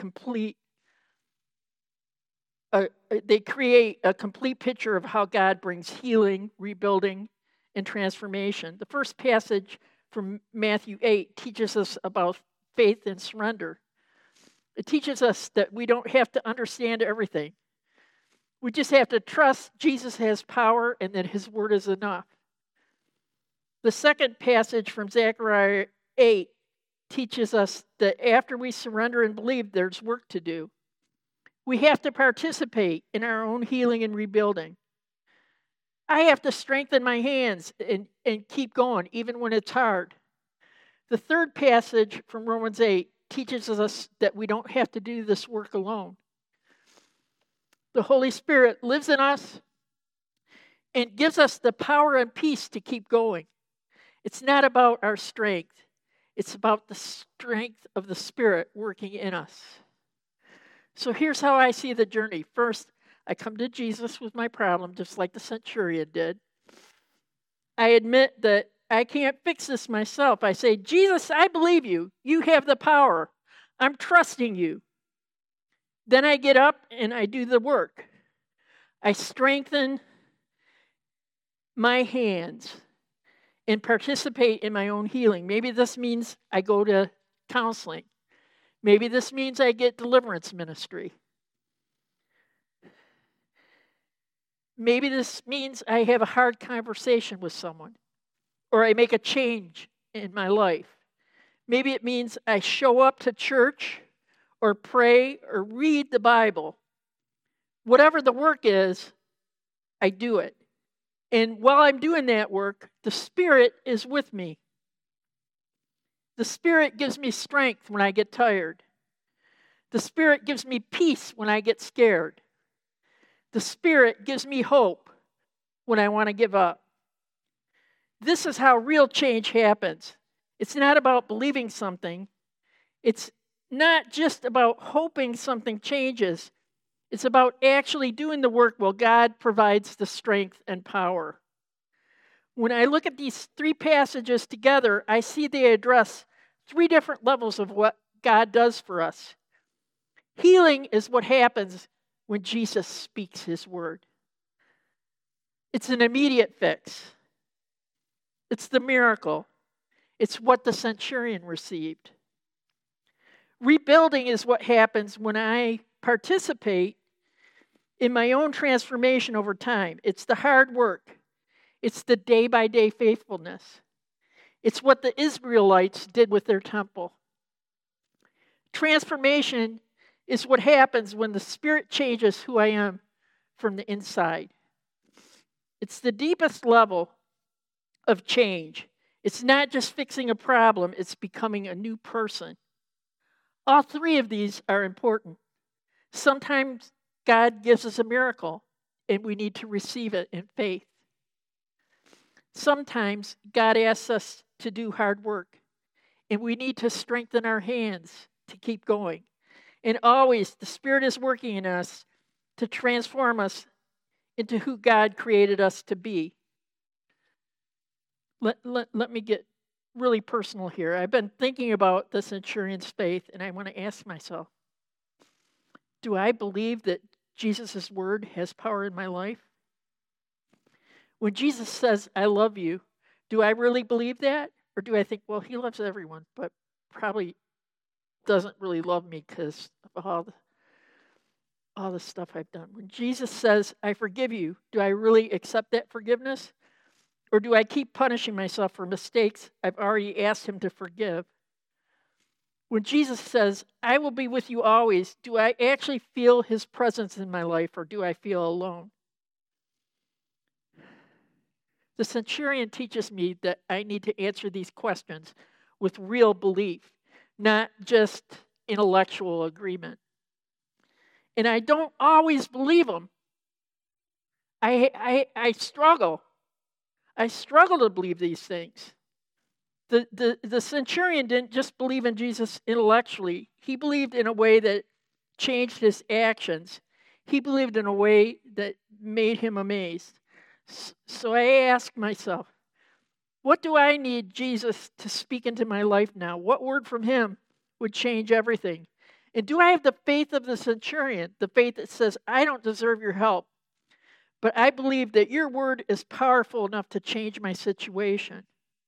create a complete picture of how God brings healing, rebuilding, and transformation. The first passage from Matthew 8 teaches us about faith and surrender. It teaches us that we don't have to understand everything. We just have to trust Jesus has power and that his word is enough. The second passage from Zechariah 8 teaches us that after we surrender and believe, there's work to do. We have to participate in our own healing and rebuilding. I have to strengthen my hands and keep going, even when it's hard. The third passage from Romans 8 teaches us that we don't have to do this work alone. The Holy Spirit lives in us and gives us the power and peace to keep going. It's not about our strength. It's about the strength of the Spirit working in us. So here's how I see the journey. First, I come to Jesus with my problem, just like the centurion did. I admit that I can't fix this myself. I say, Jesus, I believe you. You have the power. I'm trusting you. Then I get up and I do the work. I strengthen my hands and participate in my own healing. Maybe this means I go to counseling. Maybe this means I get deliverance ministry. Maybe this means I have a hard conversation with someone, or I make a change in my life. Maybe it means I show up to church or pray or read the Bible. Whatever the work is, I do it. And while I'm doing that work, the Spirit is with me. The Spirit gives me strength when I get tired. The Spirit gives me peace when I get scared. The Spirit gives me hope when I want to give up. This is how real change happens. It's not about believing something. It's not just about hoping something changes. It's about actually doing the work while God provides the strength and power. When I look at these three passages together, I see they address three different levels of what God does for us. Healing is what happens when Jesus speaks his word. It's an immediate fix. It's the miracle. It's what the centurion received. Rebuilding is what happens when I participate in my own transformation over time. It's the hard work. It's the day-by-day faithfulness. It's what the Israelites did with their temple. Transformation is what happens when the Spirit changes who I am from the inside. It's the deepest level of change. It's not just fixing a problem, it's becoming a new person. All three of these are important. Sometimes God gives us a miracle, and we need to receive it in faith. Sometimes God asks us to do hard work, and we need to strengthen our hands to keep going. And always, the Spirit is working in us to transform us into who God created us to be. Let me get really personal here. I've been thinking about the centurion's faith, and I want to ask myself, do I believe that Jesus' word has power in my life? When Jesus says, I love you, do I really believe that? Or do I think, well, he loves everyone, but probably doesn't really love me because of all the stuff I've done? When Jesus says, I forgive you, do I really accept that forgiveness? Or do I keep punishing myself for mistakes I've already asked him to forgive? When Jesus says, I will be with you always, do I actually feel his presence in my life, or do I feel alone? The centurion teaches me that I need to answer these questions with real belief, not just intellectual agreement. And I don't always believe them. I struggle. I struggle to believe these things. The centurion didn't just believe in Jesus intellectually. He believed in a way that changed his actions. He believed in a way that made him amazed. So I ask myself, What do I need Jesus to speak into my life now? What word from him would change everything? And do I have the faith of the centurion, the faith that says, I don't deserve your help, but I believe that your word is powerful enough to change my situation?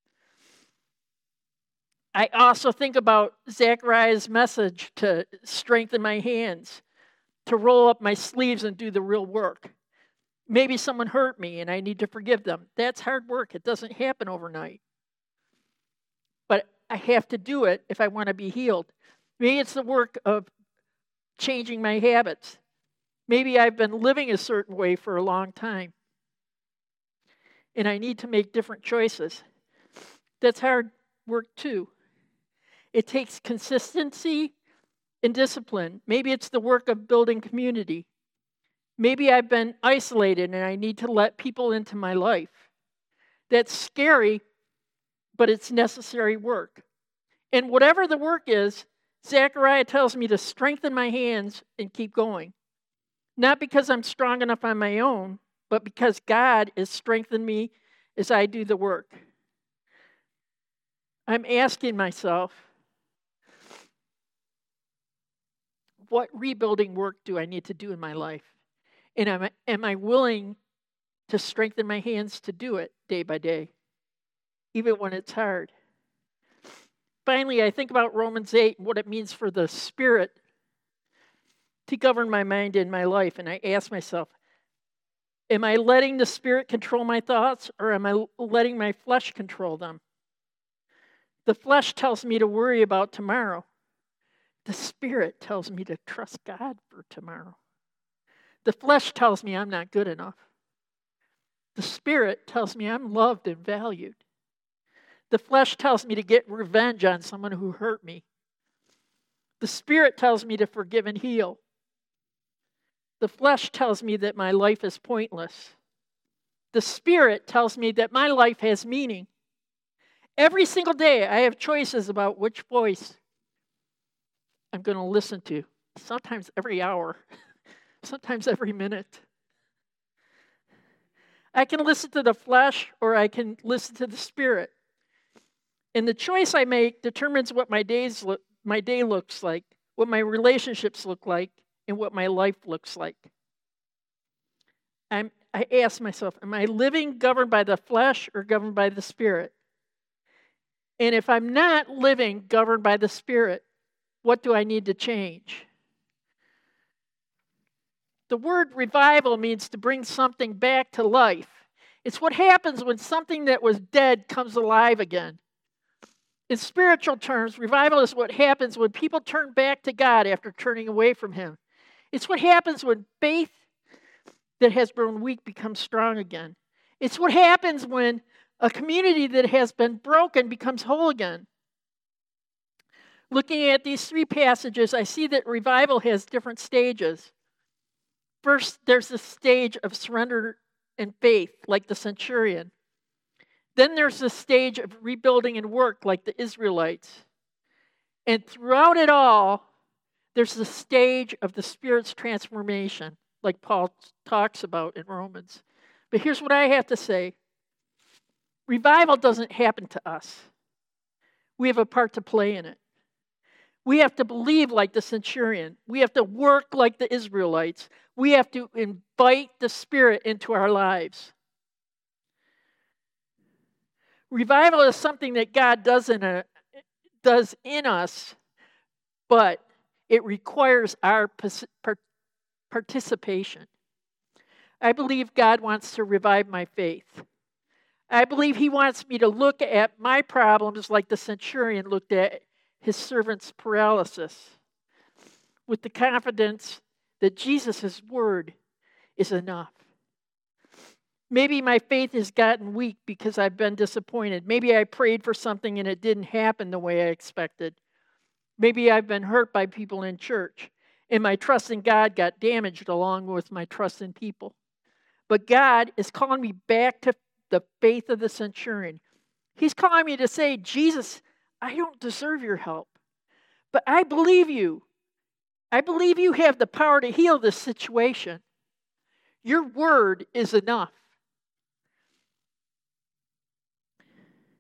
I also think about Zechariah's message to strengthen my hands, to roll up my sleeves and do the real work. Maybe someone hurt me and I need to forgive them. That's hard work. It doesn't happen overnight. But I have to do it if I want to be healed. Maybe it's the work of changing my habits. Maybe I've been living a certain way for a long time, and I need to make different choices. That's hard work too. It takes consistency and discipline. Maybe it's the work of building community. Maybe I've been isolated and I need to let people into my life. That's scary, but it's necessary work. And whatever the work is, Zechariah tells me to strengthen my hands and keep going. Not because I'm strong enough on my own, but because God is strengthening me as I do the work. I'm asking myself, what rebuilding work do I need to do in my life? And am I willing to strengthen my hands to do it day by day, even when it's hard? Finally, I think about Romans 8 and what it means for the Spirit to govern my mind and my life. And I ask myself, am I letting the Spirit control my thoughts, or am I letting my flesh control them? The flesh tells me to worry about tomorrow. The Spirit tells me to trust God for tomorrow. The flesh tells me I'm not good enough. The Spirit tells me I'm loved and valued. The flesh tells me to get revenge on someone who hurt me. The Spirit tells me to forgive and heal. The flesh tells me that my life is pointless. The Spirit tells me that my life has meaning. Every single day, I have choices about which voice I'm going to listen to. Sometimes every hour, sometimes every minute. I can listen to the flesh, or I can listen to the Spirit. And the choice I make determines what my day looks like, what my relationships look like, and what my life looks like. I ask myself, am I living governed by the flesh or governed by the Spirit? And if I'm not living governed by the Spirit, what do I need to change? The word revival means to bring something back to life. It's what happens when something that was dead comes alive again. In spiritual terms, revival is what happens when people turn back to God after turning away from Him. It's what happens when faith that has grown weak becomes strong again. It's what happens when a community that has been broken becomes whole again. Looking at these three passages, I see that revival has different stages. First, there's the stage of surrender and faith, like the centurion. Then there's the stage of rebuilding and work, like the Israelites. And throughout it all, there's the stage of the Spirit's transformation, like Paul talks about in Romans. But here's what I have to say. Revival doesn't happen to us. We have a part to play in it. We have to believe like the centurion. We have to work like the Israelites. We have to invite the Spirit into our lives. Revival is something that God does in us, but it requires our participation. I believe God wants to revive my faith. I believe He wants me to look at my problems like the centurion looked at his servant's paralysis, with the confidence that Jesus' word is enough. Maybe my faith has gotten weak because I've been disappointed. Maybe I prayed for something and it didn't happen the way I expected. Maybe I've been hurt by people in church, and my trust in God got damaged along with my trust in people. But God is calling me back to the faith of the centurion. He's calling me to say, Jesus, I don't deserve your help, but I believe you. I believe you have the power to heal this situation. Your word is enough.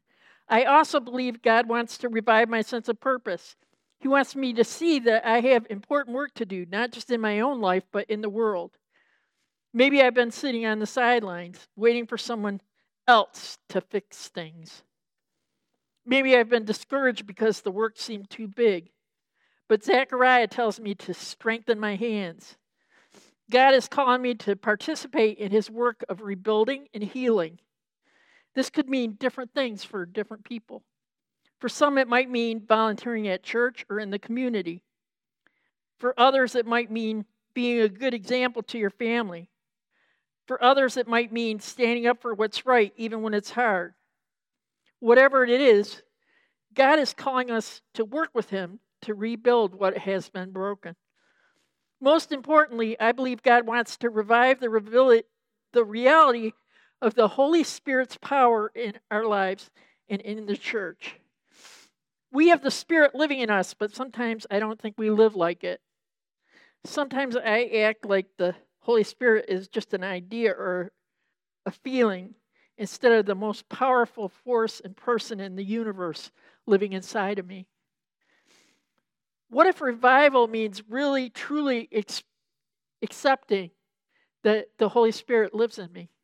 I also believe God wants to revive my sense of purpose. He wants me to see that I have important work to do, not just in my own life, but in the world. Maybe I've been sitting on the sidelines, waiting for someone else to fix things. Maybe I've been discouraged because the work seemed too big. But Zechariah tells me to strengthen my hands. God is calling me to participate in his work of rebuilding and healing. This could mean different things for different people. For some, it might mean volunteering at church or in the community. For others, it might mean being a good example to your family. For others, it might mean standing up for what's right, even when it's hard. Whatever it is, God is calling us to work with him to rebuild what has been broken. Most importantly, I believe God wants to revive the reality of the Holy Spirit's power in our lives and in the church. We have the Spirit living in us, but sometimes I don't think we live like it. Sometimes I act like the Holy Spirit is just an idea or a feeling instead of the most powerful force and person in the universe living inside of me. What if revival means really, truly accepting that the Holy Spirit lives in me?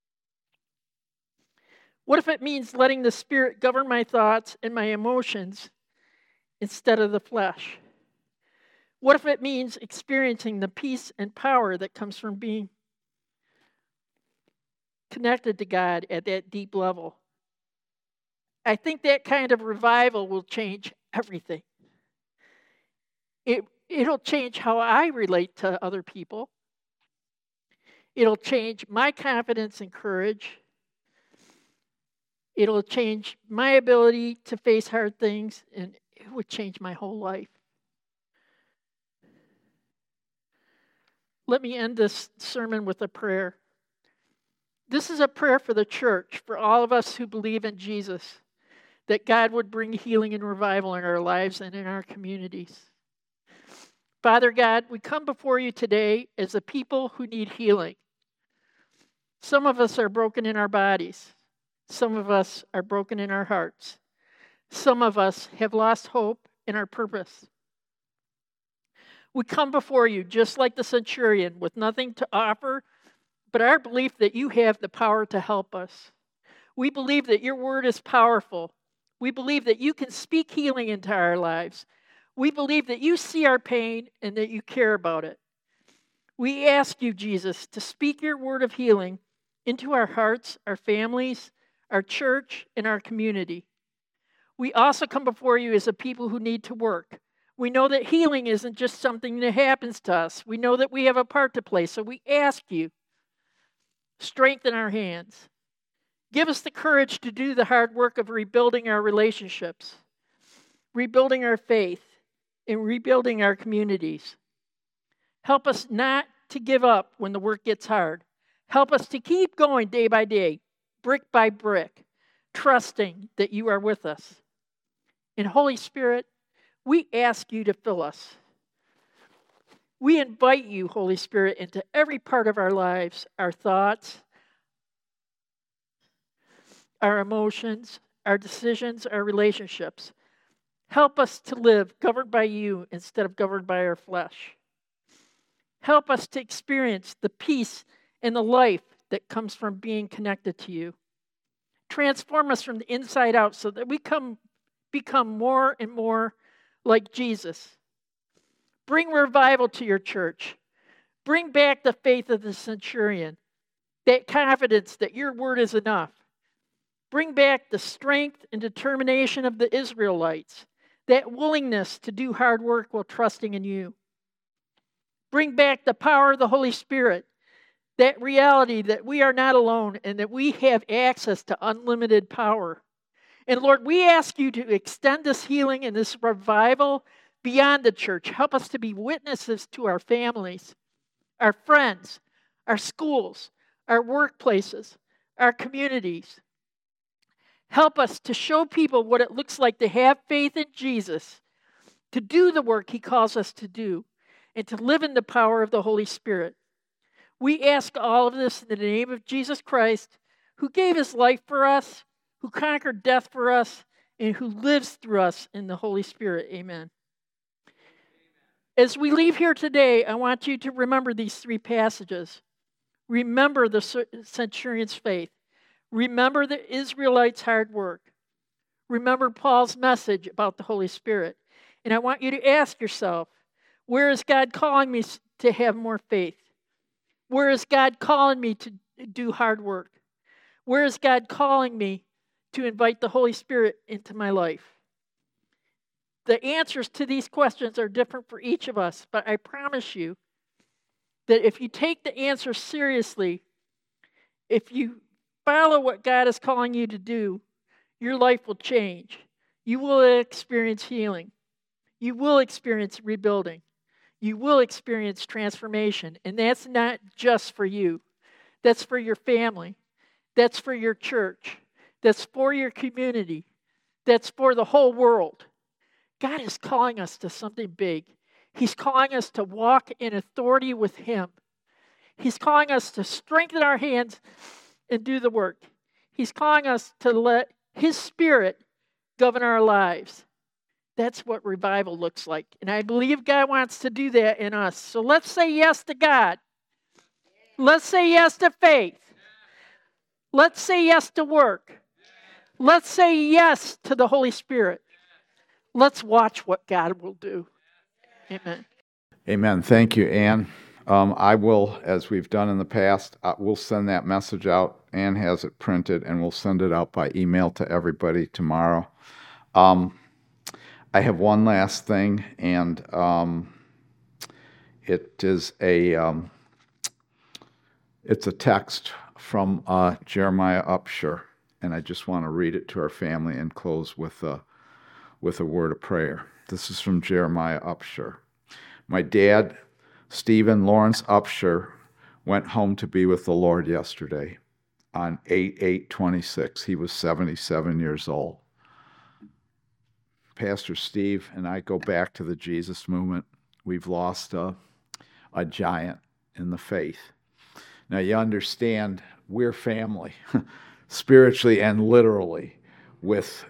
What if it means letting the Spirit govern my thoughts and my emotions instead of the flesh? What if it means experiencing the peace and power that comes from being connected to God at that deep level? I think that kind of revival will change everything. It'll change how I relate to other people. It'll change my confidence and courage. It'll change my ability to face hard things, and it would change my whole life. Let me end this sermon with a prayer. This is a prayer for the church, for all of us who believe in Jesus, that God would bring healing and revival in our lives and in our communities. Father God, we come before you today as a people who need healing. Some of us are broken in our bodies. Some of us are broken in our hearts. Some of us have lost hope in our purpose. We come before you just like the centurion with nothing to offer, but our belief that you have the power to help us. We believe that your word is powerful. We believe that you can speak healing into our lives. We believe that you see our pain and that you care about it. We ask you, Jesus, to speak your word of healing into our hearts, our families, our church, and our community. We also come before you as a people who need to work. We know that healing isn't just something that happens to us. We know that we have a part to play, so we ask you, strengthen our hands. Give us the courage to do the hard work of rebuilding our relationships, rebuilding our faith, and rebuilding our communities. Help us not to give up when the work gets hard. Help us to keep going day by day, brick by brick, trusting that you are with us. And Holy Spirit, we ask you to fill us. We invite you, Holy Spirit, into every part of our lives, our thoughts, our emotions, our decisions, our relationships. Help us to live governed by you instead of governed by our flesh. Help us to experience the peace and the life that comes from being connected to you. Transform us from the inside out so that we become more and more like Jesus. Bring revival to your church. Bring back the faith of the centurion, that confidence that your word is enough. Bring back the strength and determination of the Israelites, that willingness to do hard work while trusting in you. Bring back the power of the Holy Spirit, that reality that we are not alone and that we have access to unlimited power. And Lord, we ask you to extend this healing and this revival beyond the church. Help us to be witnesses to our families, our friends, our schools, our workplaces, our communities. Help us to show people what it looks like to have faith in Jesus, to do the work he calls us to do, and to live in the power of the Holy Spirit. We ask all of this in the name of Jesus Christ, who gave his life for us, who conquered death for us, and who lives through us in the Holy Spirit. Amen. As we leave here today, I want you to remember these three passages. Remember the centurion's faith. Remember the Israelites' hard work. Remember Paul's message about the Holy Spirit. And I want you to ask yourself, where is God calling me to have more faith? Where is God calling me to do hard work? Where is God calling me to invite the Holy Spirit into my life? The answers to these questions are different for each of us, but I promise you that if you take the answers seriously, if you follow what God is calling you to do, your life will change. You will experience healing. You will experience rebuilding. You will experience transformation. And that's not just for you. That's for your family. That's for your church. That's for your community. That's for the whole world. God is calling us to something big. He's calling us to walk in authority with Him. He's calling us to strengthen our hands and do the work. He's calling us to let His Spirit govern our lives. That's what revival looks like. And I believe God wants to do that in us. So let's say yes to God. Let's say yes to faith. Let's say yes to work. Let's say yes to the Holy Spirit. Let's watch what God will do. Amen. Amen. Thank you, Ann. I will, as we've done in the past, we'll send that message out. Ann has it printed, and we'll send it out by email to everybody tomorrow. I have one last thing, and it is it's a text from Jeremiah Upshur, and I just want to read it to our family and close with a word of prayer. This is from Jeremiah Upshur. My dad, Stephen Lawrence Upshur, went home to be with the Lord yesterday on 8/8/26. He was 77 years old. Pastor Steve and I go back to the Jesus movement. We've lost a giant in the faith. Now you understand, we're family, spiritually and literally, with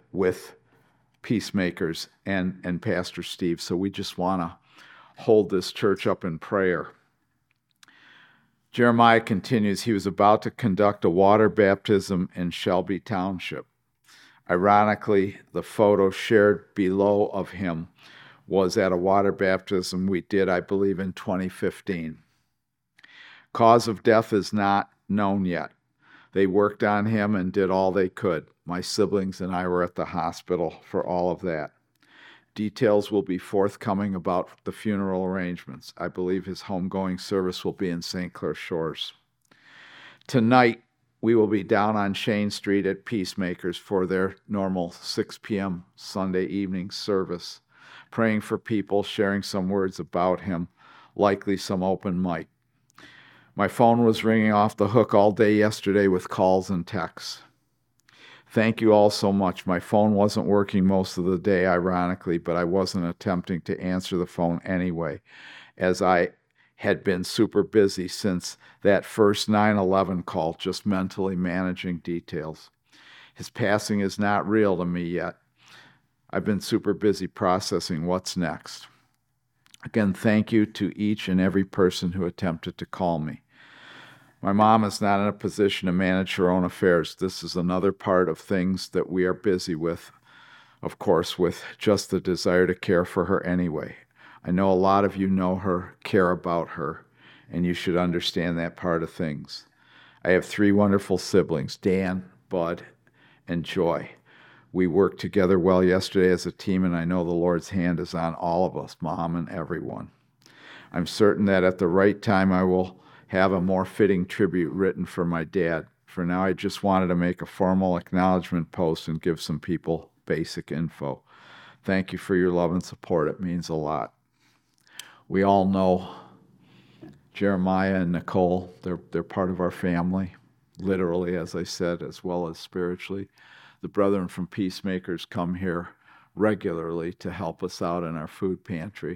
Peacemakers and Pastor Steve. So we just want to hold this church up in prayer. Jeremiah continues, he was about to conduct a water baptism in Shelby Township. Ironically, the photo shared below of him was at a water baptism we did, I believe, in 2015. Cause of death is not known yet. They worked on him and did all they could. My siblings and I were at the hospital for all of that. Details will be forthcoming about the funeral arrangements. I believe his homegoing service will be in St. Clair Shores. Tonight, we will be down on Shane Street at Peacemakers for their normal 6 p.m. Sunday evening service, praying for people, sharing some words about him, likely some open mic. My phone was ringing off the hook all day yesterday with calls and texts. Thank you all so much. My phone wasn't working most of the day, ironically, but I wasn't attempting to answer the phone anyway, as I had been super busy since that first 9/11 call, just mentally managing details. His passing is not real to me yet. I've been super busy processing what's next. Again, thank you to each and every person who attempted to call me. My mom is not in a position to manage her own affairs. This is another part of things that we are busy with, of course, with just the desire to care for her anyway. I know a lot of you know her, care about her, and you should understand that part of things. I have 3 wonderful siblings, Dan, Bud, and Joy. We worked together well yesterday as a team, and I know the Lord's hand is on all of us, Mom and everyone. I'm certain that at the right time I will have a more fitting tribute written for my dad. For now, I just wanted to make a formal acknowledgement post and give some people basic info. Thank you for your love and support. It means a lot. We all know Jeremiah and Nicole. They're part of our family, literally, as I said, as well as spiritually. The brethren from Peacemakers come here regularly to help us out in our food pantry.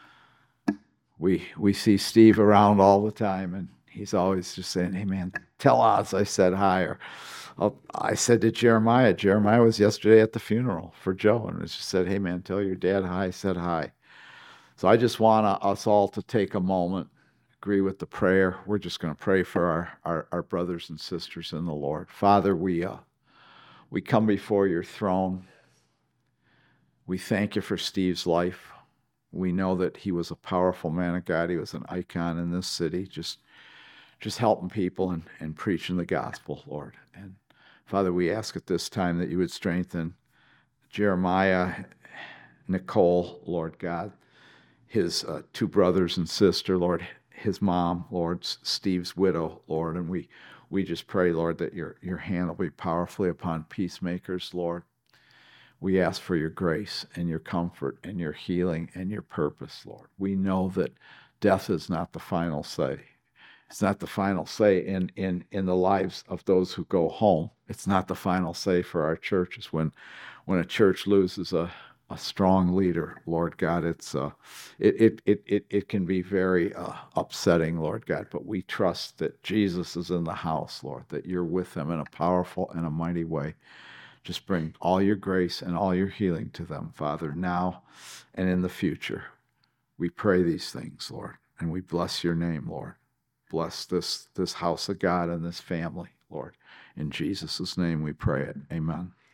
We see Steve around all the time, and he's always just saying, hey, man, tell Oz I said hi, or I said to Jeremiah was yesterday at the funeral for Joe, and she said, hey man, tell your dad hi. I said hi. So I just want us all to take a moment, agree with the prayer. We're just going to pray for our brothers and sisters in the Lord. Father, we come before your throne. We thank you for Steve's life. We know that he was a powerful man of God. He was an icon in this city, just helping people and preaching the gospel, Lord. And Father, we ask at this time that you would strengthen Jeremiah, Nicole, Lord God, his two brothers and sister, Lord, his mom, Lord, Steve's widow, Lord. And we just pray, Lord, that your hand will be powerfully upon peacemakers, Lord. We ask for your grace and your comfort and your healing and your purpose, Lord. We know that death is not the final say. It's not the final say in the lives of those who go home. It's not the final say for our churches. When a church loses a strong leader, Lord God, it can be very upsetting, Lord God. But we trust that Jesus is in the house, Lord, that you're with them in a powerful and a mighty way. Just bring all your grace and all your healing to them, Father, now and in the future. We pray these things, Lord, and we bless your name, Lord. Bless this house of God and this family, Lord. In Jesus' name we pray it. Amen.